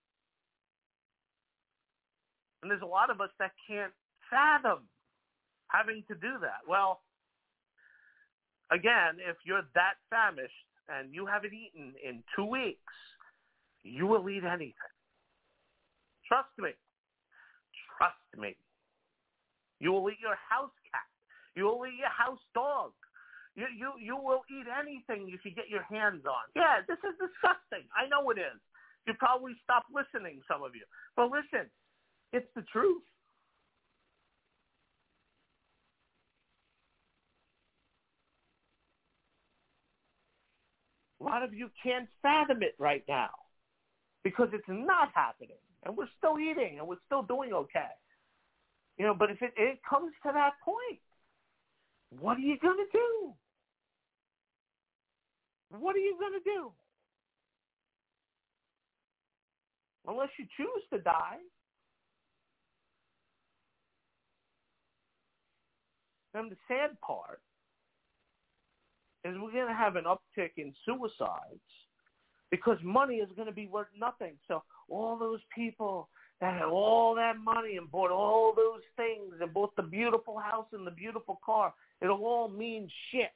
And there's a lot of us that can't fathom having to do that. Well, again, if you're that famished and you haven't eaten in two weeks, you will eat anything. Trust me. Trust me. You will eat your house cat. You will eat your house dog. You, you, you will eat anything you can get your hands on. Yeah, this is disgusting. I know it is. You probably stop listening, some of you. But listen, it's the truth. A lot of you can't fathom it right now because it's not happening, and we're still eating, and we're still doing okay. You know, but if it, it comes to that point, what are you going to do? What are you going to do? Unless you choose to die. And the sad part is we're going to have an uptick in suicides because money is going to be worth nothing. So all those people that had all that money and bought all those things and bought the beautiful house and the beautiful car, it'll all mean shit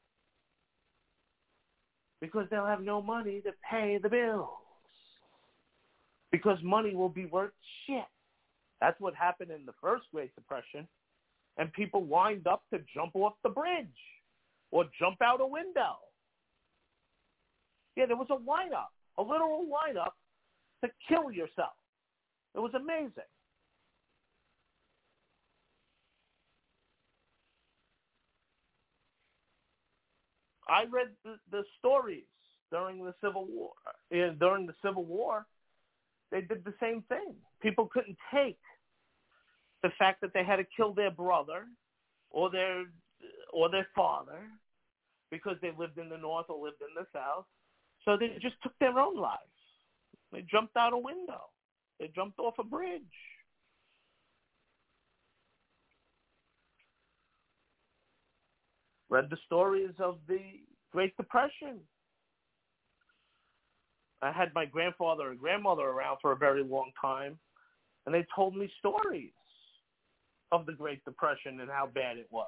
because they'll have no money to pay the bills because money will be worth shit. That's what happened in the first Great Depression, and people wind up to jump off the bridge or jump out a window. Yeah, there was a wind-up, a literal wind-up to kill yourself. It was amazing. I read the, the stories during the Civil War. Uh, during the Civil War, they did the same thing. People couldn't take the fact that they had to kill their brother or their or their father because they lived in the North or lived in the South. So they just took their own lives. They jumped out a window. They jumped off a bridge. Read the stories of the Great Depression. I had my grandfather and grandmother around for a very long time, and they told me stories of the Great Depression and how bad it was.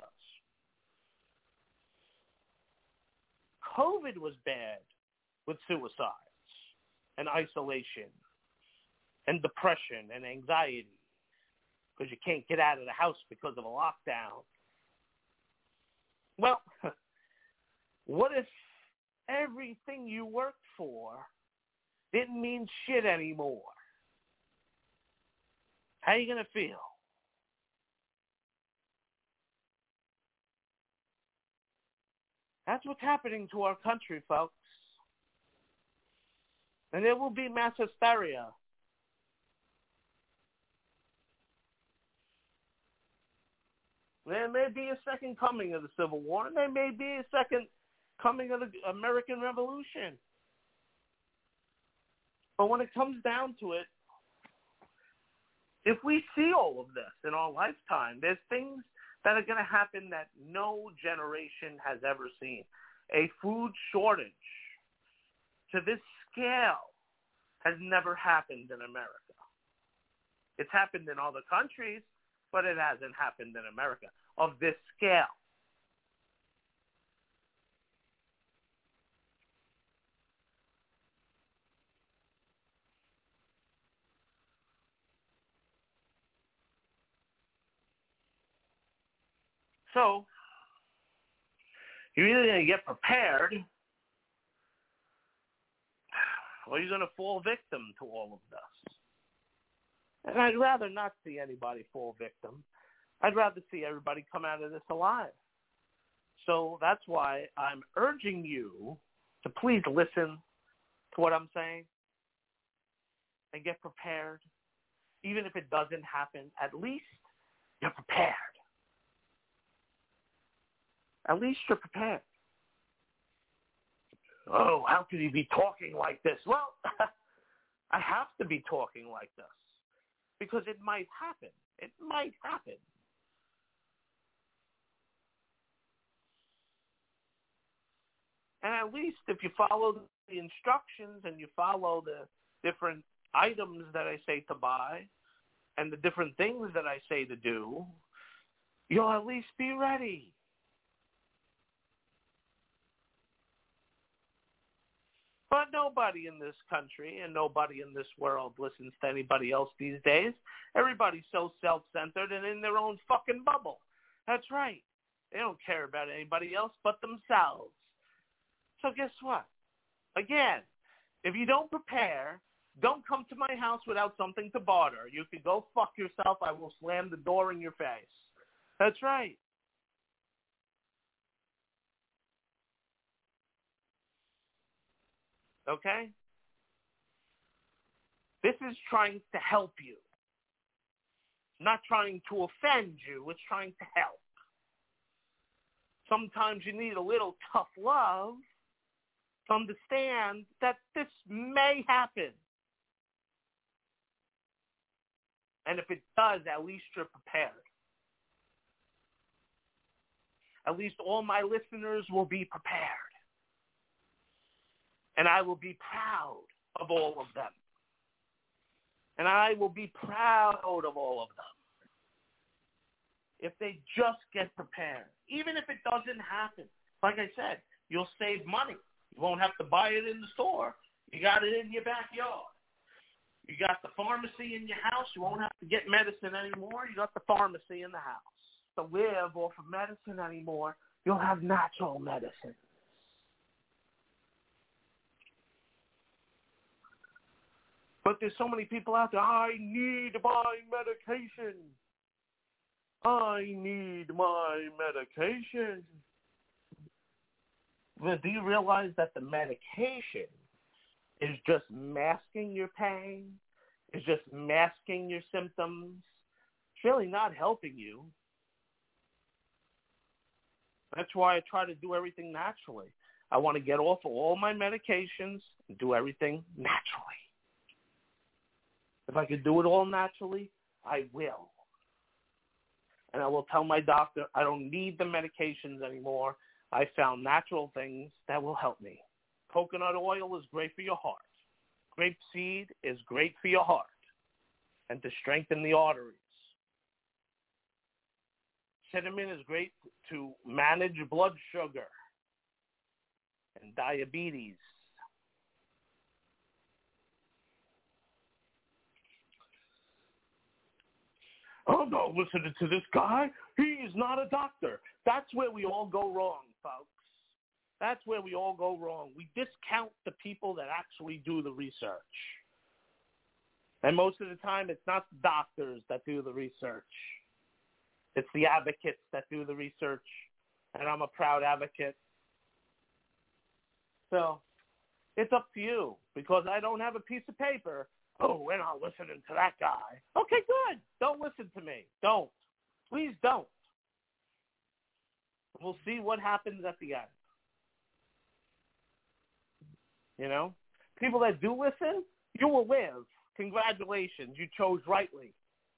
COVID was bad with suicides and isolation and depression and anxiety because you can't get out of the house because of a lockdown. Well, what if everything you worked for didn't mean shit anymore? How are you going to feel? That's what's happening to our country, folks. And there will be mass hysteria. There may be a second coming of the Civil War, and there may be a second coming of the American Revolution. But when it comes down to it, if we see all of this in our lifetime, there's things that are going to happen that no generation has ever seen. A food shortage to this scale has never happened in America. It's happened in other countries, but it hasn't happened in America of this scale. So, you're either going to get prepared or you're going to fall victim to all of this. And I'd rather not see anybody fall victim. I'd rather see everybody come out of this alive. So that's why I'm urging you to please listen to what I'm saying and get prepared. Even if it doesn't happen, at least you're prepared. At least you're prepared. Oh, how could you be talking like this? Well, I have to be talking like this because it might happen. It might happen. And at least if you follow the instructions and you follow the different items that I say to buy and the different things that I say to do, you'll at least be ready. But nobody in this country and nobody in this world listens to anybody else these days. Everybody's so self-centered and in their own fucking bubble. That's right. They don't care about anybody else but themselves. So guess what? Again, if you don't prepare, don't come to my house without something to barter. You can go fuck yourself. I will slam the door in your face. That's right. Okay? This is trying to help you. Not trying to offend you. It's trying to help. Sometimes you need a little tough love to understand that this may happen. And if it does, at least you're prepared. At least all my listeners will be prepared. And I will be proud of all of them. And I will be proud of all of them. If they just get prepared. Even if it doesn't happen. Like I said, you'll save money. You won't have to buy it in the store. You got it in your backyard. You got the pharmacy in your house. You won't have to get medicine anymore. You got the pharmacy in the house. To live off of medicine anymore, you'll have natural medicine. But there's so many people out there, I need my medication. I need my medication. But do you realize that the medication is just masking your pain? Is just masking your symptoms? It's really not helping you. That's why I try to do everything naturally. I want to get off of all my medications and do everything naturally. If I could do it all naturally, I will. And I will tell my doctor I don't need the medications anymore. I found natural things that will help me. Coconut oil is great for your heart. Grape seed is great for your heart and to strengthen the arteries. Cinnamon is great to manage blood sugar and diabetes. Oh, no, listening to this guy. He is not a doctor. That's where we all go wrong, folks. That's where we all go wrong. We discount the people that actually do the research. And most of the time, it's not doctors that do the research. It's the advocates that do the research. And I'm a proud advocate. So it's up to you because I don't have a piece of paper. Oh, we're not listening to that guy. Okay, good. Don't listen to me. Don't. Please don't. We'll see what happens at the end. You know? People that do listen, you will live. Congratulations. You chose rightly.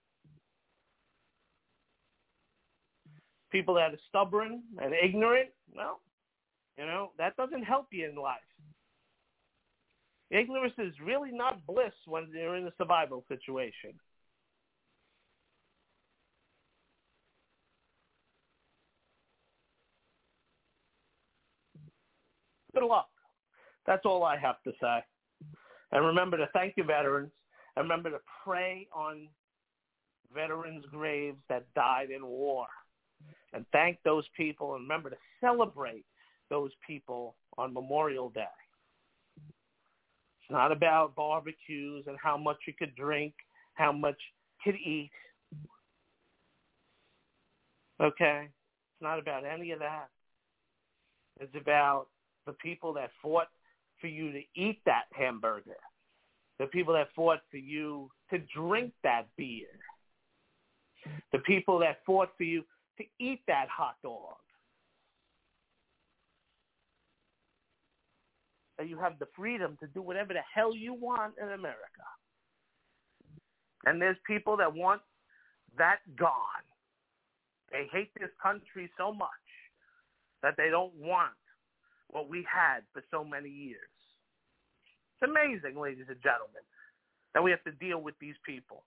People that are stubborn and ignorant, well, you know, that doesn't help you in life. Ignorance is really not bliss when you're in a survival situation. Good luck. That's all I have to say. And remember to thank your veterans. And remember to pray on veterans' graves that died in war. And thank those people. And remember to celebrate those people on Memorial Day. It's not about barbecues and how much you could drink, how much you could eat. Okay? It's not about any of that. It's about the people that fought for you to eat that hamburger, the people that fought for you to drink that beer, the people that fought for you to eat that hot dog. That you have the freedom to do whatever the hell you want in America. And there's people that want that gone. They hate this country so much that they don't want what we had for so many years. It's amazing, ladies and gentlemen, that we have to deal with these people.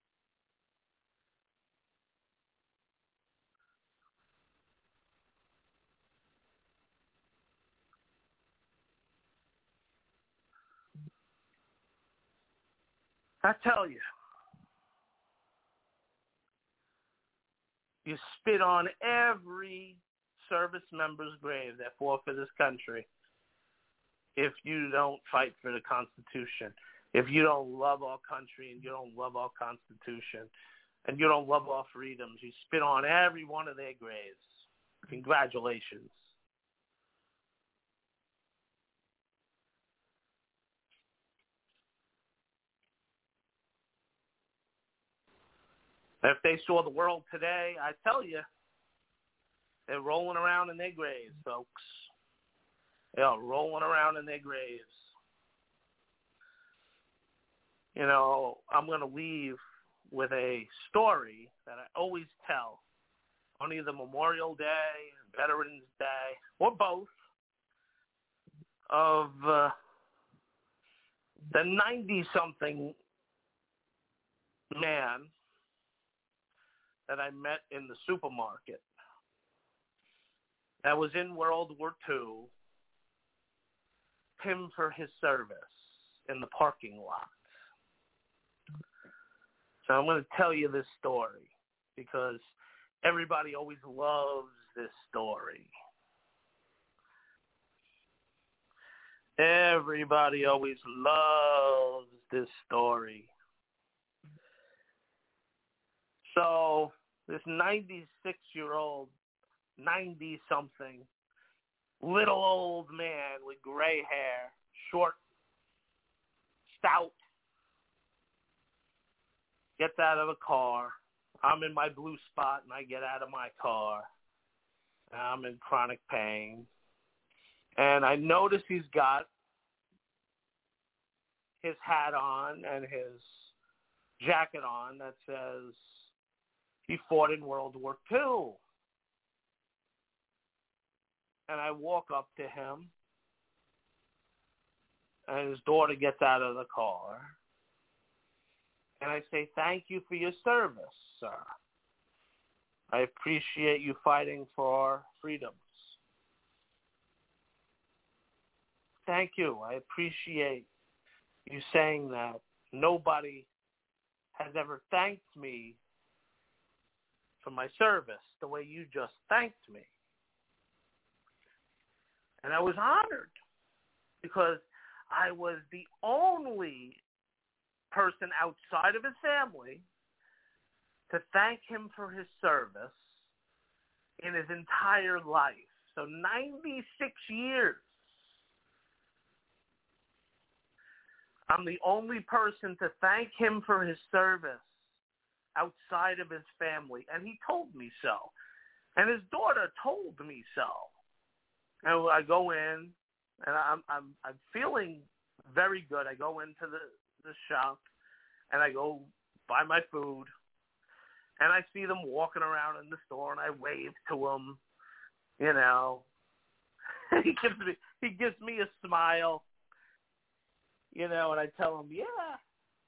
I tell you, you spit on every service member's grave that fought for this country if you don't fight for the Constitution, if you don't love our country and you don't love our Constitution and you don't love our freedoms. You spit on every one of their graves. Congratulations. If they saw the world today, I tell you, they're rolling around in their graves, folks. They're rolling around in their graves. You know, I'm going to leave with a story that I always tell on either Memorial Day, Veterans Day, or both, of uh, the ninety-something man that I met in the supermarket that was in World War Two, him for his service in the parking lot. So I'm going to tell you this story because everybody always loves this story. Everybody always loves this story. So this ninety-six-year-old, ninety-something, little old man with gray hair, short, stout, gets out of the car. I'm in my blue spot, and I get out of my car. I'm in chronic pain. And I notice he's got his hat on and his jacket on that says he fought in World War Two. And I walk up to him, and his daughter gets out of the car. And I say, thank you for your service, sir. I appreciate you fighting for our freedoms. Thank you. I appreciate you saying that. Nobody has ever thanked me for my service the way you just thanked me. And I was honored because I was the only person outside of his family to thank him for his service in his entire life. So ninety-six years. I'm the only person to thank him for his service outside of his family, and he told me so. And his daughter told me so. And I go in, and I'm I'm I'm feeling very good. I go into the, the shop, and I go buy my food, and I see them walking around in the store, and I wave to them, you know. he gives me he gives me a smile, you know, and I tell him, yeah,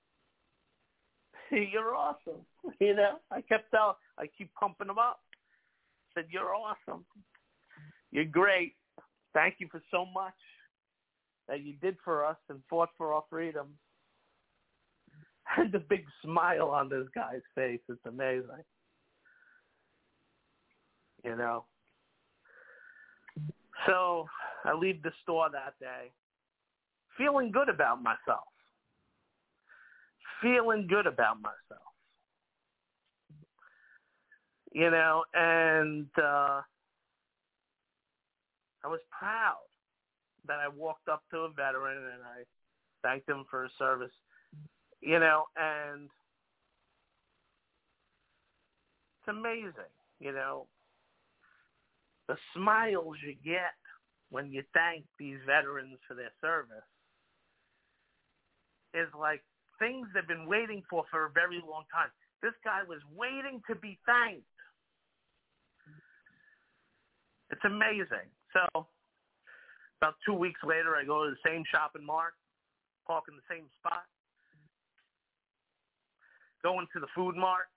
you're awesome. You know, I kept telling, I keep pumping him up. I said, you're awesome. You're great. Thank you for so much that you did for us and fought for our freedom. And the big smile on this guy's face. It's amazing. You know. So I leave the store that day feeling good about myself. Feeling good about myself. You know, and uh, I was proud that I walked up to a veteran and I thanked him for his service, you know, and it's amazing, you know, the smiles you get when you thank these veterans for their service is like things they've been waiting for for a very long time. This guy was waiting to be thanked. It's amazing. So about two weeks later, I go to the same shopping mart, park in the same spot, go into the food mart,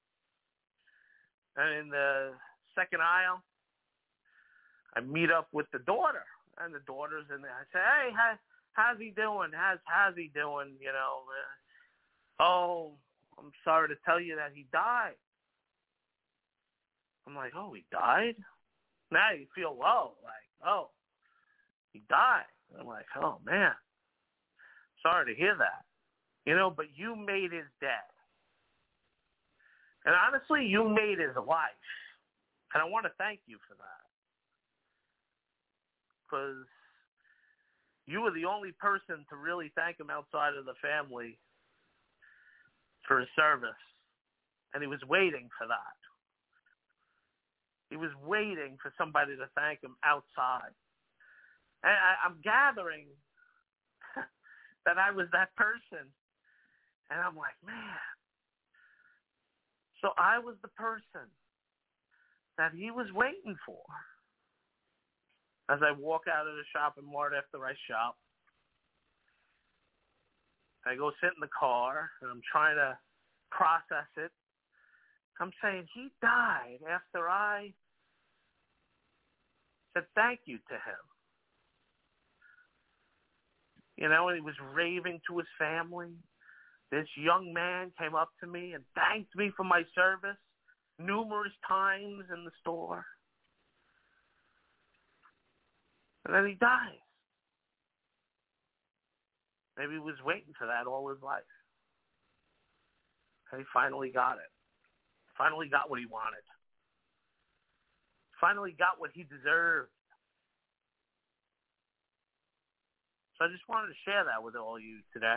and in the second aisle, I meet up with the daughter, and the daughter's in there. I say, hey, how, how's he doing? How's, how's he doing? You know, uh, oh, I'm sorry to tell you that he died. I'm like, oh, he died? Now you feel low, like, oh, he died. I'm like, oh, man, sorry to hear that. You know, but you made his day. And honestly, you made his life. And I want to thank you for that. Because you were the only person to really thank him outside of the family for his service. And he was waiting for that. He was waiting for somebody to thank him outside. And I, I'm gathering that I was that person. And I'm like, man. So I was the person that he was waiting for. As I walk out of the shopping mart after I shop, I go sit in the car, and I'm trying to process it. I'm saying he died after I said thank you to him. You know, and he was raving to his family. This young man came up to me and thanked me for my service numerous times in the store. And then he dies. Maybe he was waiting for that all his life. And he finally got it. Finally got what he wanted. Finally got what he deserved. So I just wanted to share that with all of you today.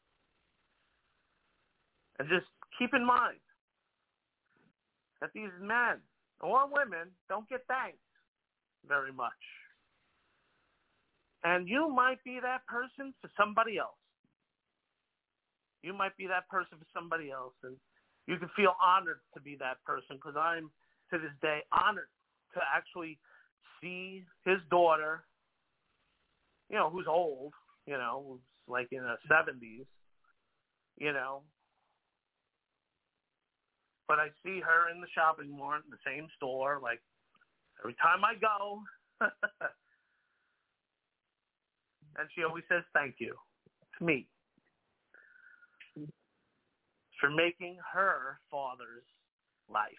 And just keep in mind that these men or women don't get thanked very much. And you might be that person for somebody else. You might be that person for somebody else. And you can feel honored to be that person, because I'm, to this day, honored to actually see his daughter, you know, who's old, you know, who's like in her seventies, you know. But I see her in the shopping mart, in the same store, like every time I go. And she always says thank you to me for making her father's life.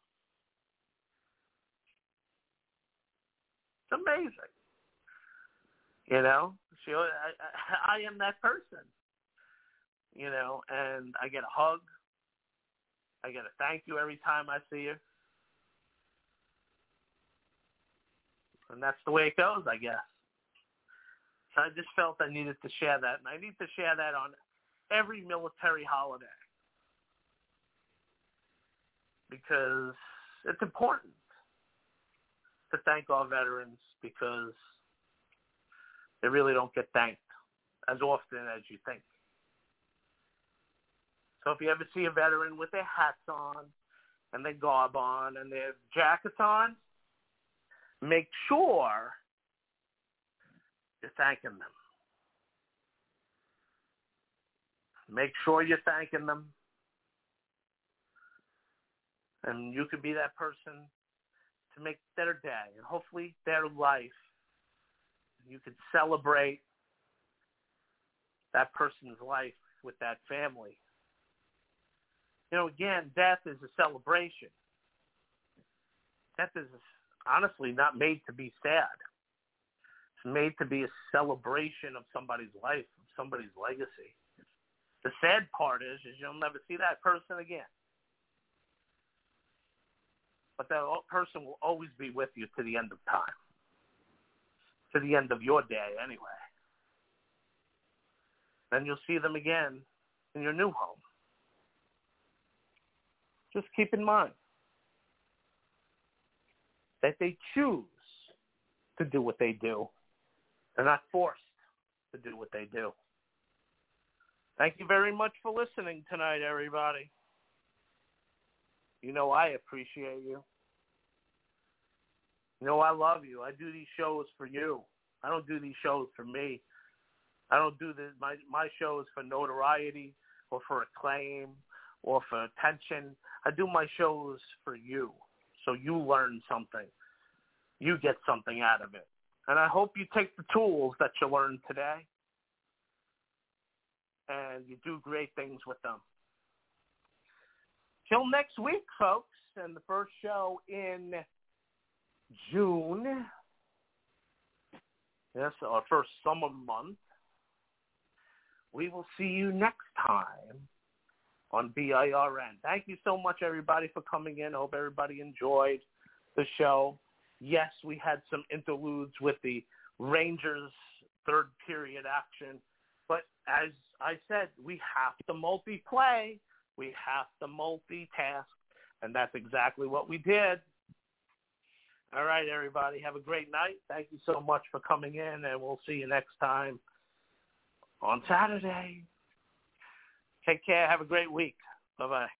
It's amazing. You know, she, I, I, I am that person. You know, and I get a hug. I get a thank you every time I see her. And that's the way it goes, I guess. So I just felt I needed to share that. And I need to share that on every military holiday. Because it's important to thank our veterans, because they really don't get thanked as often as you think. So if you ever see a veteran with their hats on and their garb on and their jackets on, make sure you're thanking them. Make sure you're thanking them. And you could be that person to make their day and hopefully their life. You could celebrate that person's life with that family. You know, again, death is a celebration. Death is honestly not made to be sad. It's made to be a celebration of somebody's life, of somebody's legacy. The sad part is, is you'll never see that person again. But that person will always be with you to the end of time. to the end of your day anyway. Then you'll see them again in your new home. Just keep in mind that they choose to do what they do. They're not forced to do what they do. Thank you very much for listening tonight, everybody. You know I appreciate you. You know I love you. I do these shows for you. I don't do these shows for me. I don't do this, my, my shows for notoriety or for acclaim or for attention. I do my shows for you, so you learn something. You get something out of it. And I hope you take the tools that you learned today and you do great things with them. Till next week, folks, and the first show in June. Yes, our first summer month. We will see you next time on B I R N. Thank you so much, everybody, for coming in. I hope everybody enjoyed the show. Yes, we had some interludes with the Rangers' third period action. But as I said, we have to multi-play. We have to multitask. And that's exactly what we did. All right, everybody. Have a great night. Thank you so much for coming in, and we'll see you next time on Saturday. Take care. Have a great week. Bye-bye.